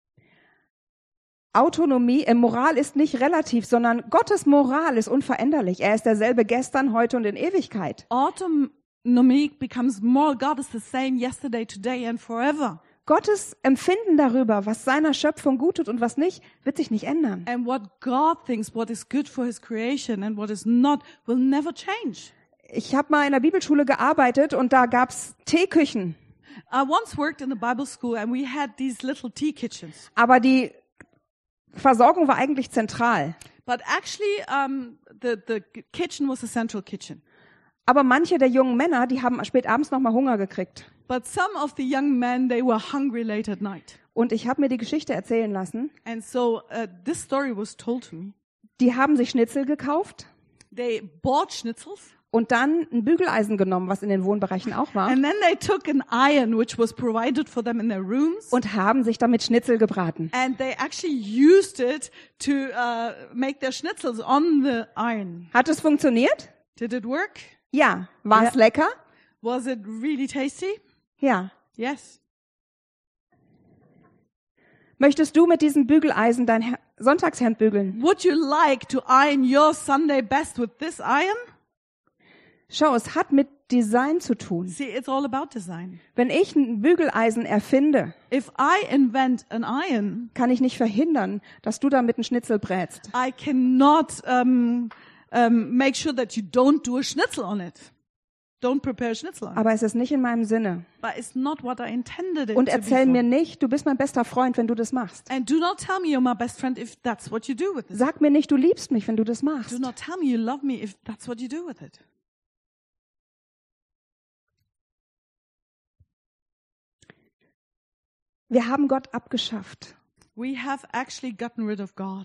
Autonomie, Moral ist nicht relativ, sondern Gottes Moral ist unveränderlich. Er ist derselbe gestern, heute und in Ewigkeit. autonomy becomes moral. God is the same yesterday, today and forever. Gottes Empfinden darüber, was seiner Schöpfung gut tut und was nicht, wird sich nicht ändern. And what God thinks, what is good for his creation and what is not, will never change. Ich habe mal in der Bibelschule gearbeitet und da gab's Teeküchen. I once worked in the Bible school and we had these little tea kitchens. Aber die Versorgung war eigentlich zentral. But actually, the kitchen was a central kitchen. Aber manche der jungen Männer, die haben spät abends noch mal Hunger gekriegt. But some of the young men, they were hungry late at night. Und ich habe mir die Geschichte erzählen lassen. And so this story was told to me. Die haben sich Schnitzel gekauft They bought schnitzels und dann ein Bügeleisen genommen, was in den Wohnbereichen auch war, and then they took an iron which was provided for them in their rooms und haben sich damit Schnitzel gebraten. and they actually used it to make their schnitzels on the iron. Hat es funktioniert? Did it work? Ja. War es Ja. lecker? Was it really tasty? Ja. Yes. Möchtest du mit diesem Bügeleisen Sonntagshemd bügeln. Would you like to iron your Sunday best with this iron? Schau, es hat mit Design zu tun. See, it's all about design. Wenn ich ein Bügeleisen erfinde, If I invent an iron, kann ich nicht verhindern, dass du damit einen Schnitzel brätst. I cannot make sure that you don't do a schnitzel on it. Don't prepare a schnitzel on it. Aber es ist nicht in meinem Sinne. But it's not what I intended it Und to be erzähl for. mir nicht, du bist mein bester Freund, wenn du das machst. And do not tell me you're my best friend if that's what you do with it. Sag mir nicht, du liebst mich, wenn du das machst. Do not tell me you love me if that's what you do with it. Wir haben Gott abgeschafft. We have actually gotten rid of God.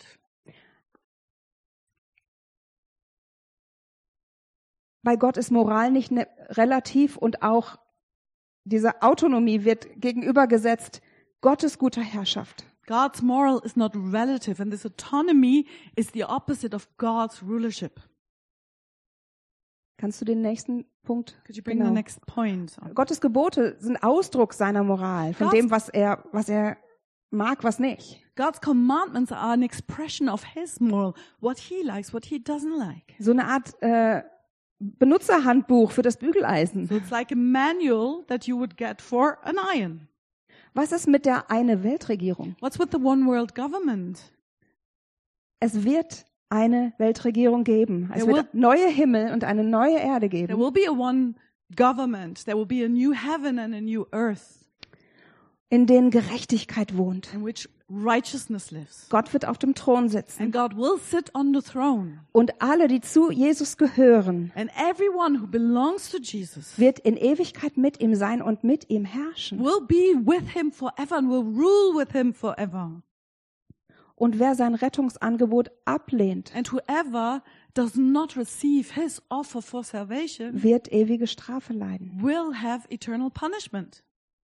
Bei Gott ist Moral nicht relativ und auch diese Autonomie wird gegenübergesetzt Gottes guter Herrschaft. God's moral is not relative, and this autonomy is the opposite of God's rulership. Kannst du den nächsten Punkt? Could you bring the next point? Gottes Gebote sind Ausdruck seiner Moral, von dem, was er mag, was nicht. God's commandments are an expression of His moral, what He likes, what He doesn't like. So eine Art Benutzerhandbuch für das Bügeleisen. So it's like a manual that you would get for an iron. Was ist mit der eine Weltregierung? What's with the one world government? Es wird eine Weltregierung geben. Es There wird neue Himmel und eine neue Erde There geben, will be a one government. There will be a new heaven and a new earth in denen Gerechtigkeit wohnt. in which righteousness lives. Gott wird auf dem Thron sitzen. And God will sit on the throne. Und alle, die zu Jesus gehören, And everyone who belongs to Jesus wird in Ewigkeit mit ihm sein und mit ihm herrschen. will be with Him forever and will rule with Him forever. Und wer sein Rettungsangebot ablehnt, And whoever does not receive His offer for salvation wird ewige Strafe leiden. will have eternal punishment.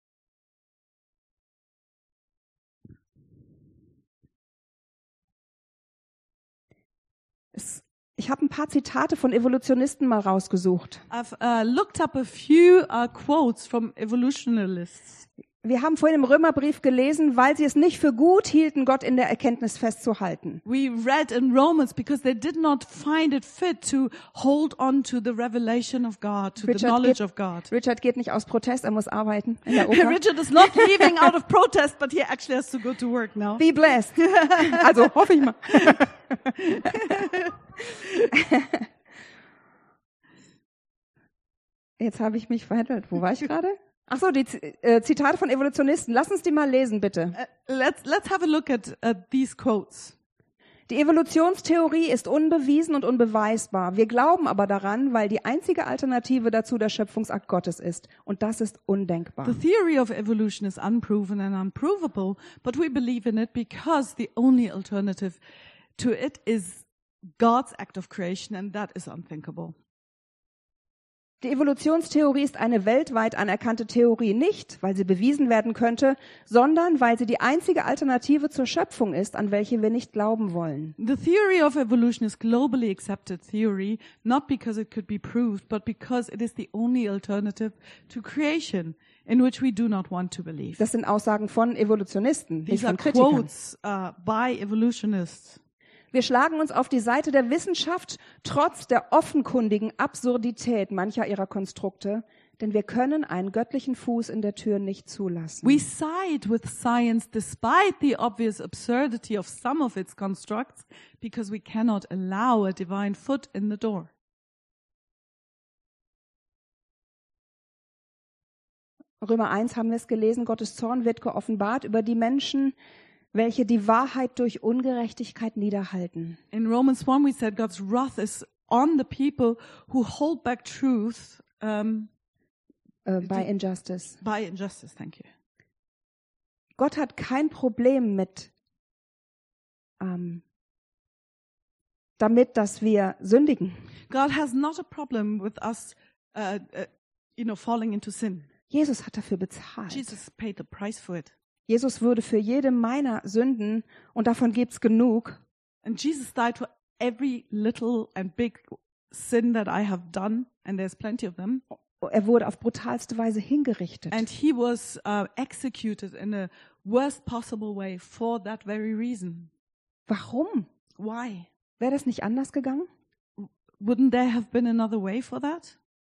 Ich habe ein paar Zitate von Evolutionisten mal rausgesucht. I've looked up a few quotes from evolutionists. Wir haben vorhin im Römerbrief gelesen, weil sie es nicht für gut hielten, Gott in der Erkenntnis festzuhalten. We read in Romans because they did not find it fit to hold on to the revelation of God, to the knowledge of God. Richard geht nicht aus Protest, er muss arbeiten in der Oper. Richard is not leaving out of protest, but he actually has to go to work now. Be blessed. Also hoffe ich mal. Jetzt habe ich mich verheddert. Wo war ich gerade? Ach so, die Zitate von Evolutionisten. Lass uns die mal lesen, bitte. Let's have a look at these quotes. Die Evolutionstheorie ist unbewiesen und unbeweisbar. Wir glauben aber daran, weil die einzige Alternative dazu der Schöpfungsakt Gottes ist. Und das ist undenkbar. The theory of evolution is unproven and unprovable, but we believe in it because the only alternative to it is God's act of creation, and that is unthinkable. Die Evolutionstheorie ist eine weltweit anerkannte Theorie nicht, weil sie bewiesen werden könnte, sondern weil sie die einzige Alternative zur Schöpfung ist, an welche wir nicht glauben wollen. The theory of evolution is globally accepted theory, not because it could be proved, but because it is the only alternative to creation, in which we do not want to believe. Das sind Aussagen von Evolutionisten, nicht These are von Kritikern. quotes by evolutionists. Wir schlagen uns auf die Seite der Wissenschaft trotz der offenkundigen Absurdität mancher ihrer Konstrukte, denn wir können einen göttlichen Fuß in der Tür nicht zulassen. We side with science despite the obvious absurdity of some of its constructs, because we cannot allow a divine foot in the door. Römer 1 haben wir es gelesen, Gottes Zorn wird geoffenbart über die Menschen, welche die Wahrheit durch Ungerechtigkeit niederhalten. In Romans 1 we said God's wrath is on the people who hold back truth By injustice. by injustice. Thank you. Gott hat kein Problem mit damit, dass wir sündigen. God has not a problem with us, falling into sin. Jesus hat dafür bezahlt. Jesus paid the price for it. Jesus würde für jede meiner Sünden, und davon gibt's genug, And Jesus died for every little and big sin that I have done, and there's plenty of them. er wurde auf brutalste Weise hingerichtet. And he was executed in the worst possible way for that very reason. Warum? Why? Wäre das nicht anders gegangen? Wouldn't there have been another way for that?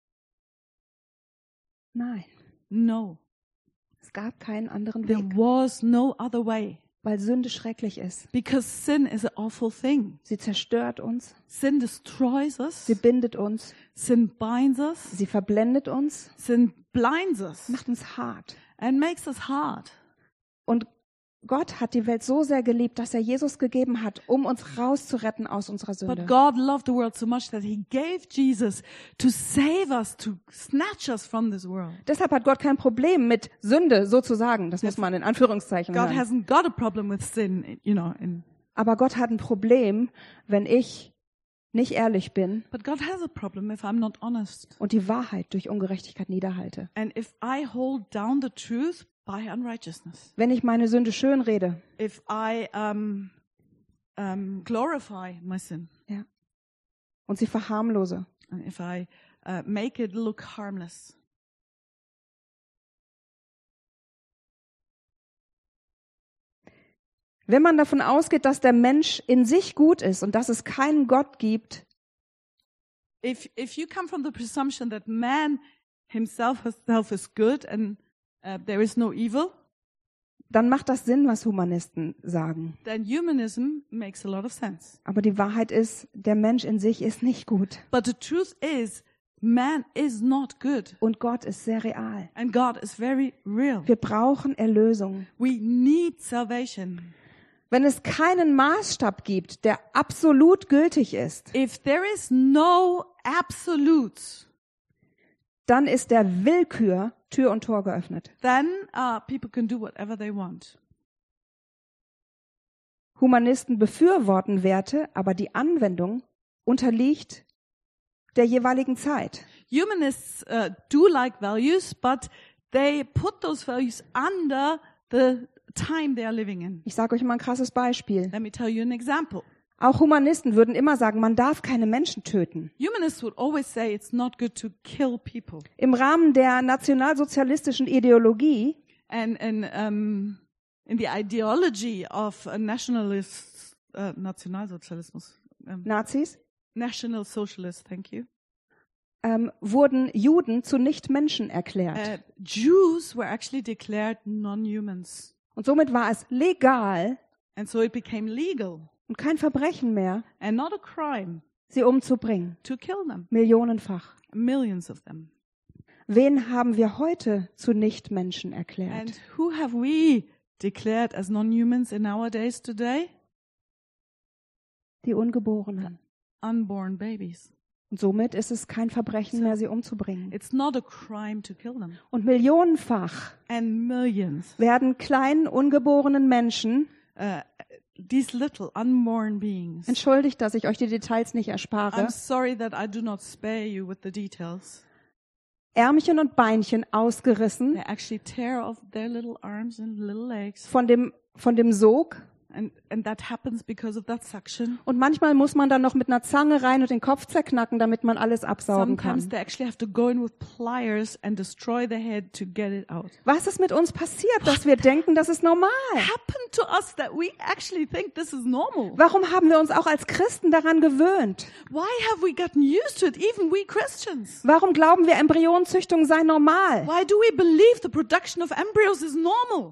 Nein, No. es gab keinen anderen There Weg, was no other way. weil Sünde schrecklich ist. Because sin is an awful thing. Sie zerstört uns, Sin destroys us. sie bindet uns, Sin binds us. sie verblendet uns, Sin blinds us macht uns hart. and makes us hard. Und Gott hat die Welt so sehr geliebt, dass er Jesus gegeben hat, um uns rauszuretten aus unserer But Sünde. God loved the world so much that he gave Jesus to save us, to snatch us from this world. Deshalb hat Gott kein Problem mit Sünde, sozusagen. Das muss man in Anführungszeichen God hören. hasn't got a problem with sin, Aber Gott hat ein Problem, wenn ich nicht ehrlich bin But God has a problem if I'm not honest. und die Wahrheit durch Ungerechtigkeit niederhalte. And if I hold down the truth by unrighteousness. Wenn ich meine Sünde schönrede, If I glorify my sin. und sie verharmlose. And if I make it look harmless. Wenn man davon ausgeht, dass der Mensch in sich gut ist und dass es keinen Gott gibt, If you come from the presumption that man himself is good and there is no evil, dann macht das Sinn, was Humanisten sagen. then humanism makes a lot of sense. Aber die Wahrheit ist, der Mensch in sich ist nicht gut. But the truth is, man is not good. Und Gott ist sehr real. And God is very real. Wir brauchen Erlösung. We need salvation. Wenn es keinen Maßstab gibt, der absolut gültig ist, If there is no absolutes, dann ist der Willkür Tür und Tor geöffnet. then people can do whatever they want. Humanisten befürworten Werte, aber die Anwendung unterliegt der jeweiligen Zeit. Humanists do like values, but they put those values under the time they are living in. Ich sage euch mal ein krasses Beispiel. Let me tell you an example. Auch Humanisten würden immer sagen, man darf keine Menschen töten. Humanists would always say it's not good to kill people. Im Rahmen der nationalsozialistischen Ideologie And in the ideology of nationalists, Nationalsozialismus, Nazis National Socialist, thank you. Wurden Juden zu Nichtmenschen erklärt. Jews were actually declared non-humans. Und somit war es legal And so it became legal und kein Verbrechen mehr, and not a crime sie umzubringen. to kill them. Millionenfach. Millions of them. Wen haben wir heute zu Nichtmenschen erklärt? And who have we declared as non-humans in our days today? Die Ungeborenen. Unborn babies. Und somit ist es kein Verbrechen mehr, sie umzubringen. It's not a crime to kill them. Und millionenfach And millions. werden kleinen, ungeborenen Menschen, These little unborn beings. entschuldigt, dass ich euch die Details nicht I'm erspare, sorry that I do not spare you with the details. Ärmchen und Beinchen ausgerissen They actually tear off their little arms and little legs. von dem Sog. And that happens because of that suction. Und manchmal muss man dann noch mit einer Zange rein und den Kopf zerknacken, damit man alles absaugen Sometimes kann. they actually have to go in with pliers and destroy the head to get it out. Was ist mit uns passiert, dass wir denken, das ist normal? Happened to us that we actually think this is normal. Warum haben wir uns auch als Christen daran gewöhnt? Why have we gotten used to it, even we Christians? Warum glauben wir, Embryonenzüchtung sei normal? Why do we believe the production of embryos is normal?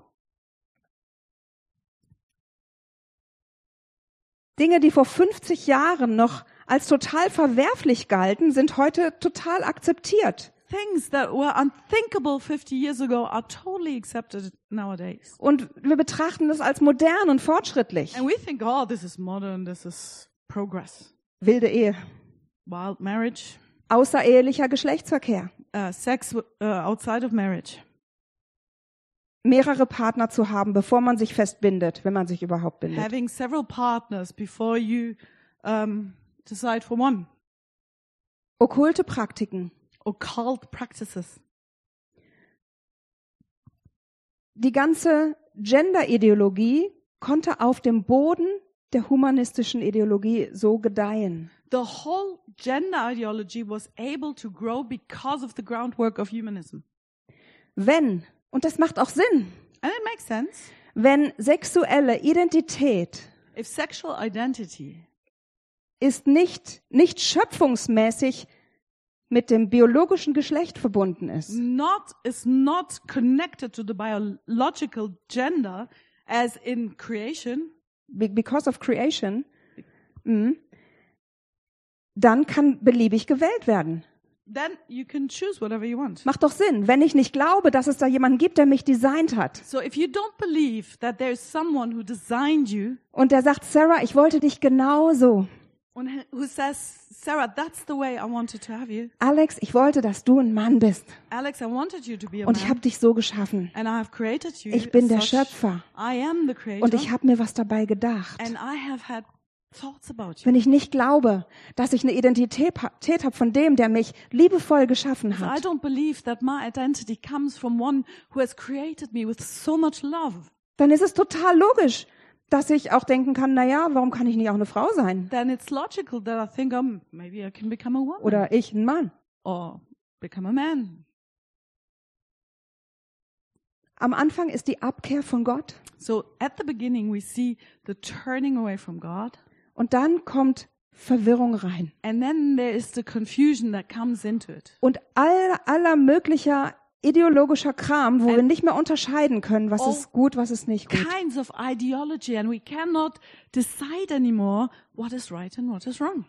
Dinge, die vor 50 Jahren noch als total verwerflich galten, sind heute total akzeptiert. Things that were unthinkable 50 years ago are totally accepted nowadays. Und wir betrachten das als modern und fortschrittlich. And we think, oh, this is modern, this is progress. Wilde Ehe, Wild marriage, außerehelicher Geschlechtsverkehr, sex outside of marriage. mehrere Partner zu haben, bevor man sich festbindet, wenn man sich überhaupt bindet. Having several partners before you decide for one. Okkulte Praktiken. Occult practices. Die ganze Gender-Ideologie konnte auf dem Boden der humanistischen Ideologie so gedeihen. The whole gender ideology was able to grow because of the groundwork of humanism. Und das macht auch Sinn, And it makes sense. wenn sexuelle Identität if sexual identity ist nicht schöpfungsmäßig mit dem biologischen Geschlecht verbunden ist, is not connected to the biological gender as in creation, because of creation, dann kann beliebig gewählt werden. then you can choose whatever you want. Macht doch Sinn, wenn ich nicht glaube, dass es da jemanden gibt, der mich designt hat So if you don't believe that there's someone who designed you und der sagt, Sarah, ich wollte dich genauso. and who says, Sarah, that's the way I wanted to have you. Alex, ich wollte, dass du ein Mann bist Alex, I wanted you to be a und ich man. habe dich so geschaffen. And I have created you. Ich bin as der such. Schöpfer I am the creator. und ich habe mir was dabei gedacht. and I have had thoughts about you. Wenn ich nicht glaube, dass ich eine Identität habe von dem, der mich liebevoll geschaffen So I hat, don't believe that my identity comes from one who has created me with so much love. dann ist es total logisch, dass ich auch denken kann, na ja, warum kann ich nicht auch eine Frau sein? Then it's logical that I think, maybe I can become a woman Oder ich ein Mann. or become a man. Am Anfang ist die Abkehr von Gott So at the beginning we see the turning away from God, und dann kommt Verwirrung rein. and then there is the confusion that comes into it. Und aller möglicher ideologischer Kram, wo wir nicht mehr unterscheiden können, was ist gut, was ist nicht gut. Kinds of ideology, and we cannot decide anymore what is right and what is wrong.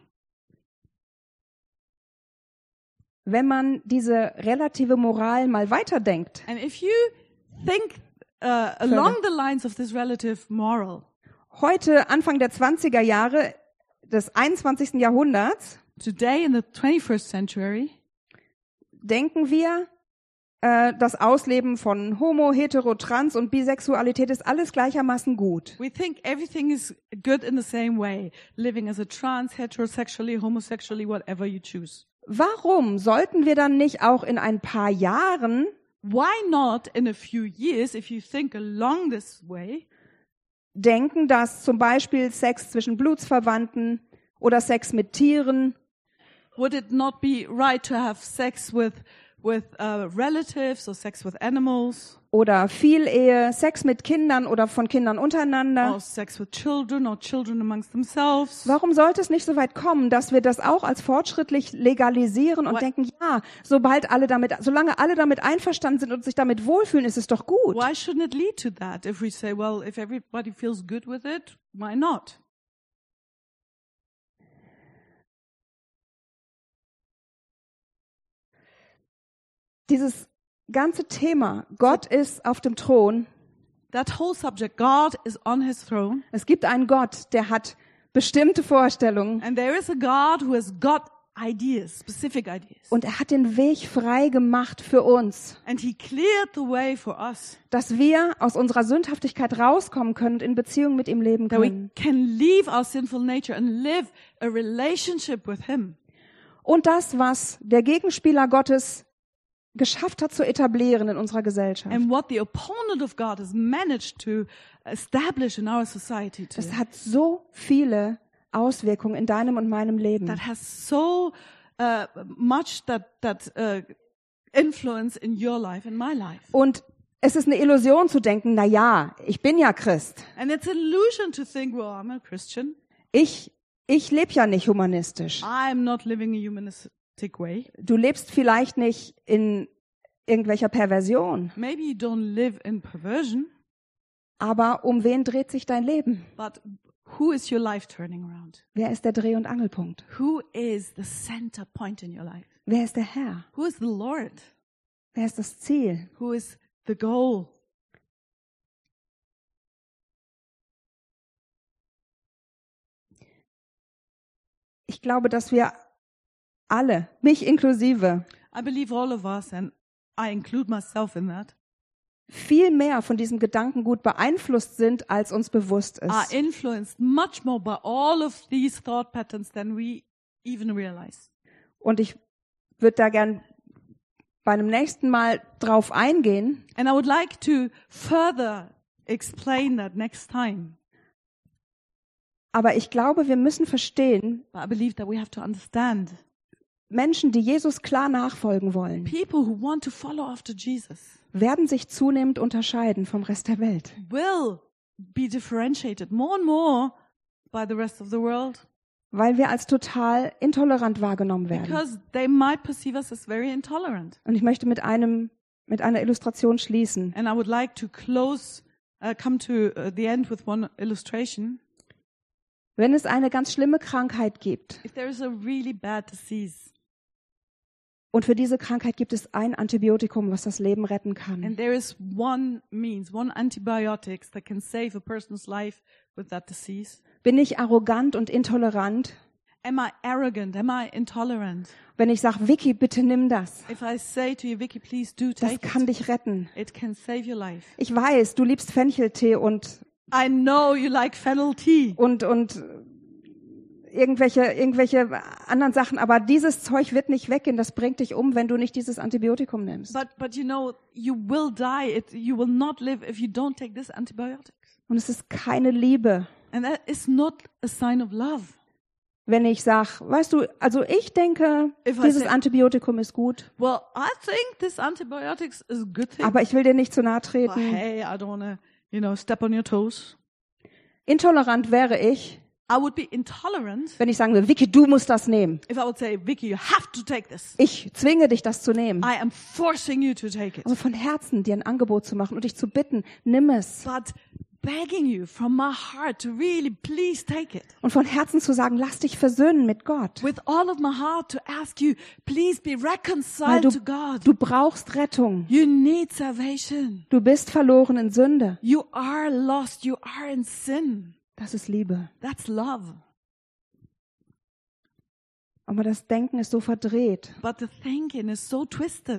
Wenn man diese relative Moral mal weiterdenkt, And if you think along the lines of this relative moral, heute, Anfang der 20er Jahre des 21. Jahrhunderts, today in the 21st century, denken wir, das Ausleben von Homo, Hetero, Trans und Bisexualität ist alles gleichermaßen gut. we think everything is good in the same way, living as a trans, heterosexually, homosexually, whatever you choose. Warum sollten wir dann nicht auch in ein paar Jahren Why not in a few years, if you think along this way, denken, dass zum Beispiel Sex zwischen Blutsverwandten oder Sex mit Tieren would it not be right to have sex with relatives or sex with animals oder Vielehe, Sex mit Kindern oder von Kindern untereinander? or sex with children or children amongst themselves? Warum sollte es nicht so weit kommen, dass wir das auch als fortschrittlich legalisieren und denken, ja, solange alle damit einverstanden sind und sich damit wohlfühlen, ist es doch gut. Why shouldn't it lead to that if we say, well, if everybody feels good with it, why not? Dieses ganze Thema, Gott ist auf dem Thron. That whole subject, God is on his throne, Es gibt einen Gott, der hat bestimmte Vorstellungen and there is a God who has got ideas, specific ideas. und er hat den Weg frei gemacht für uns, And he cleared the way for us, dass wir aus unserer Sündhaftigkeit rauskommen können und in Beziehung mit ihm leben that we können. can leave our sinful nature and live a relationship with him. Und das, was der Gegenspieler Gottes geschafft hat zu etablieren in unserer Gesellschaft. And what the opponent of God has managed to establish in our society Das today, hat so viele Auswirkungen in deinem und meinem Leben. that has so much influence in your life and my life. Und es ist eine Illusion zu denken, na ja, ich bin ja Christ. And it's an illusion to think, well, I'm a Christian. Ich lebe ja nicht humanistisch. I'm not living a humanistic way. Du lebst vielleicht nicht in irgendwelcher Perversion, Maybe you don't live in perversion, aber um wen dreht sich dein Leben? but who is your life turning around? Wer ist der Dreh- und Angelpunkt? Who is the center point in your life? Wer ist der Herr? Who is the Lord? Wer ist das Ziel? Who is the goal? Ich glaube, dass wir alle, mich inklusive, I believe all of us, and I include myself in that, viel mehr von diesem Gedankengut beeinflusst sind, als uns bewusst are ist. influenced much more by all of these thought patterns than we even realize. Und ich würde da gern bei einem nächsten Mal drauf eingehen, And I would like to further explain that next time. aber ich glaube, wir müssen verstehen, But I believe that we have to understand Menschen, die Jesus klar nachfolgen wollen, people who want to follow after Jesus werden sich zunehmend unterscheiden vom Rest der Welt. will be differentiated more and more by the rest of the world? Weil wir als total intolerant wahrgenommen werden. Because they might perceive us as very intolerant. Und ich möchte mit einer Illustration schließen. And I would like to come to the end with one illustration. Wenn es eine ganz schlimme Krankheit gibt If there is a really bad disease, und für diese Krankheit gibt es ein Antibiotikum, was das Leben retten kann, and there is one antibiotics that can save a person's life with that disease, bin ich arrogant und intolerant, am I arrogant? Am I intolerant? wenn ich sage, Vicky, bitte nimm das. If I say to you, Vicky, please do Das take kann it, dich retten. it can save your life. Ich weiß, du liebst Fencheltee und I know you like fennel tea irgendwelche anderen Sachen, aber dieses Zeug wird nicht weggehen, das bringt dich um, wenn du nicht dieses Antibiotikum nimmst. But you know, you will die. You will not live if you don't take this antibiotics. Und es ist keine Liebe, And that is not a sign of love. wenn ich sage, weißt du, also ich denke, If I dieses say- Antibiotikum ist gut, Well, I think this antibiotics is a good thing. aber ich will dir nicht zu nahe But treten. hey, I don't want to, step on your toes. Intolerant wäre ich, I would be intolerant wenn ich sagen würde, Vicky, du musst das nehmen. if I would say, Vicky, you have to take this. Ich zwinge dich, das zu nehmen. I am forcing you to take it. Aber von Herzen dir ein Angebot zu machen und dich zu bitten, nimm es. But begging you from my heart to really please take it. Und von Herzen zu sagen, lass dich versöhnen mit Gott. With all of my heart to ask you, please be Weil reconciled to God. du brauchst Rettung. You need salvation. Du bist verloren in Sünde. You are lost. You are in sin. Das ist Liebe. That's love. Aber das Denken ist so verdreht, But the thinking is so twisted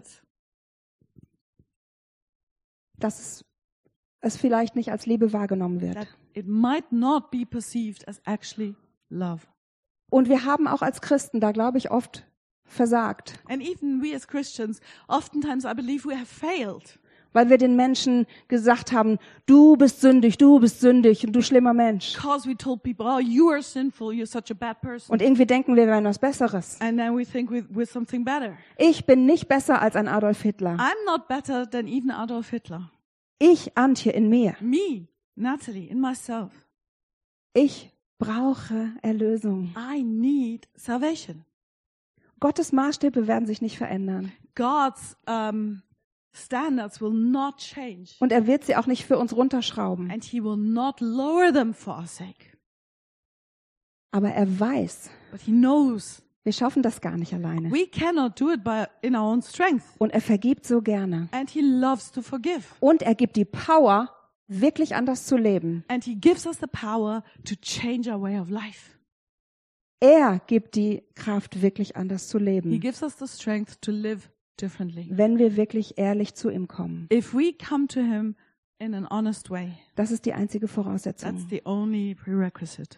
dass es vielleicht nicht als Liebe wahrgenommen wird. that it might not be perceived as actually love. Und wir haben auch als Christen da, glaube ich, oft versagt, And even we as Christians, oftentimes I believe we have failed. weil wir den Menschen gesagt haben, du bist sündig und du schlimmer Mensch. Because we told people, oh, you are sinful, you're such a bad person. Und irgendwie denken wir wären was Besseres. And then we think we're something better. Ich bin nicht besser als ein Adolf Hitler. I'm not better than even Adolf Hitler. Ich, Antje, in mir. Me, Natalie, in myself. Ich brauche Erlösung. I need salvation. Gottes Maßstäbe werden sich nicht verändern. God's standards will not change. Und er wird sie auch nicht für uns runterschrauben. And he will not lower them for our sake. Aber er weiß, But he knows wir schaffen das gar nicht alleine. we cannot do it in our own strength. Und er vergibt so gerne. And he loves to forgive. Und er gibt die Power, wirklich anders zu leben. And he gives us the power to change our way of life. Er gibt die Kraft, wirklich anders zu He leben, gives us the strength to live differently. wenn wir wirklich ehrlich zu ihm kommen. If we come to him in an honest way, Das ist die einzige that's Voraussetzung. the only prerequisite.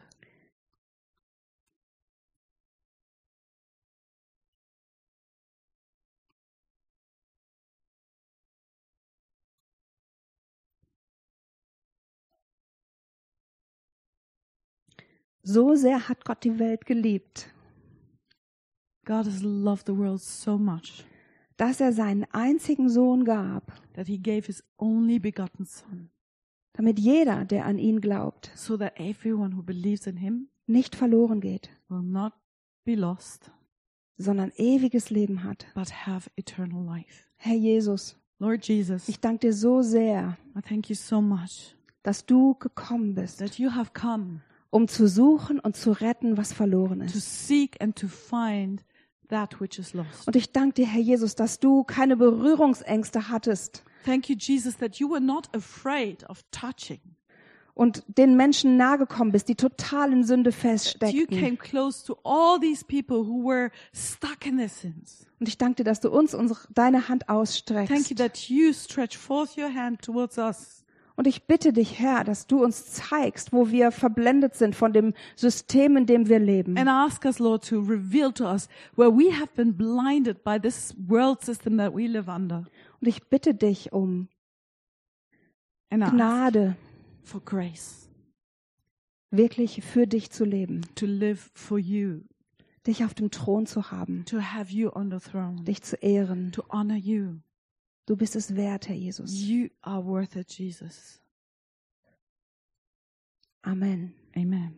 So sehr hat Gott die Welt geliebt, God has loved the world so much dass er seinen einzigen Sohn gab, that he gave his only begotten Son, damit jeder, der an ihn glaubt, so that everyone who believes in him nicht verloren geht, will not be lost, sondern ewiges Leben hat. but have eternal life. Herr Jesus, Lord Jesus, ich danke dir so sehr, I thank you so much dass du gekommen bist, that you have come um zu suchen und zu retten, was verloren to ist. seek and to find that which is lost. Und ich danke dir, Herr Jesus, dass du keine Berührungsängste hattest Thank you, Jesus, that you were not afraid of touching. und den Menschen nahegekommen bist, die total in Sünde You feststeckten. came close to all these people who were stuck in their sins. Und ich danke dir, dass du uns deine Hand Thank you ausstreckst. that you stretch forth your hand towards us. Und ich bitte dich, Herr, dass du uns zeigst, wo wir verblendet sind von dem System, in dem wir leben. And ask us, Lord, to reveal to us where we have been blinded by this world system that we live under. Und ich bitte dich um And ask Gnade, for grace wirklich für dich zu leben, to live for you, dich auf dem Thron zu haben, to have you on the throne, dich zu ehren. to honor you. Du bist es wert, Herr Jesus. You are worth it, Jesus. Amen. Amen.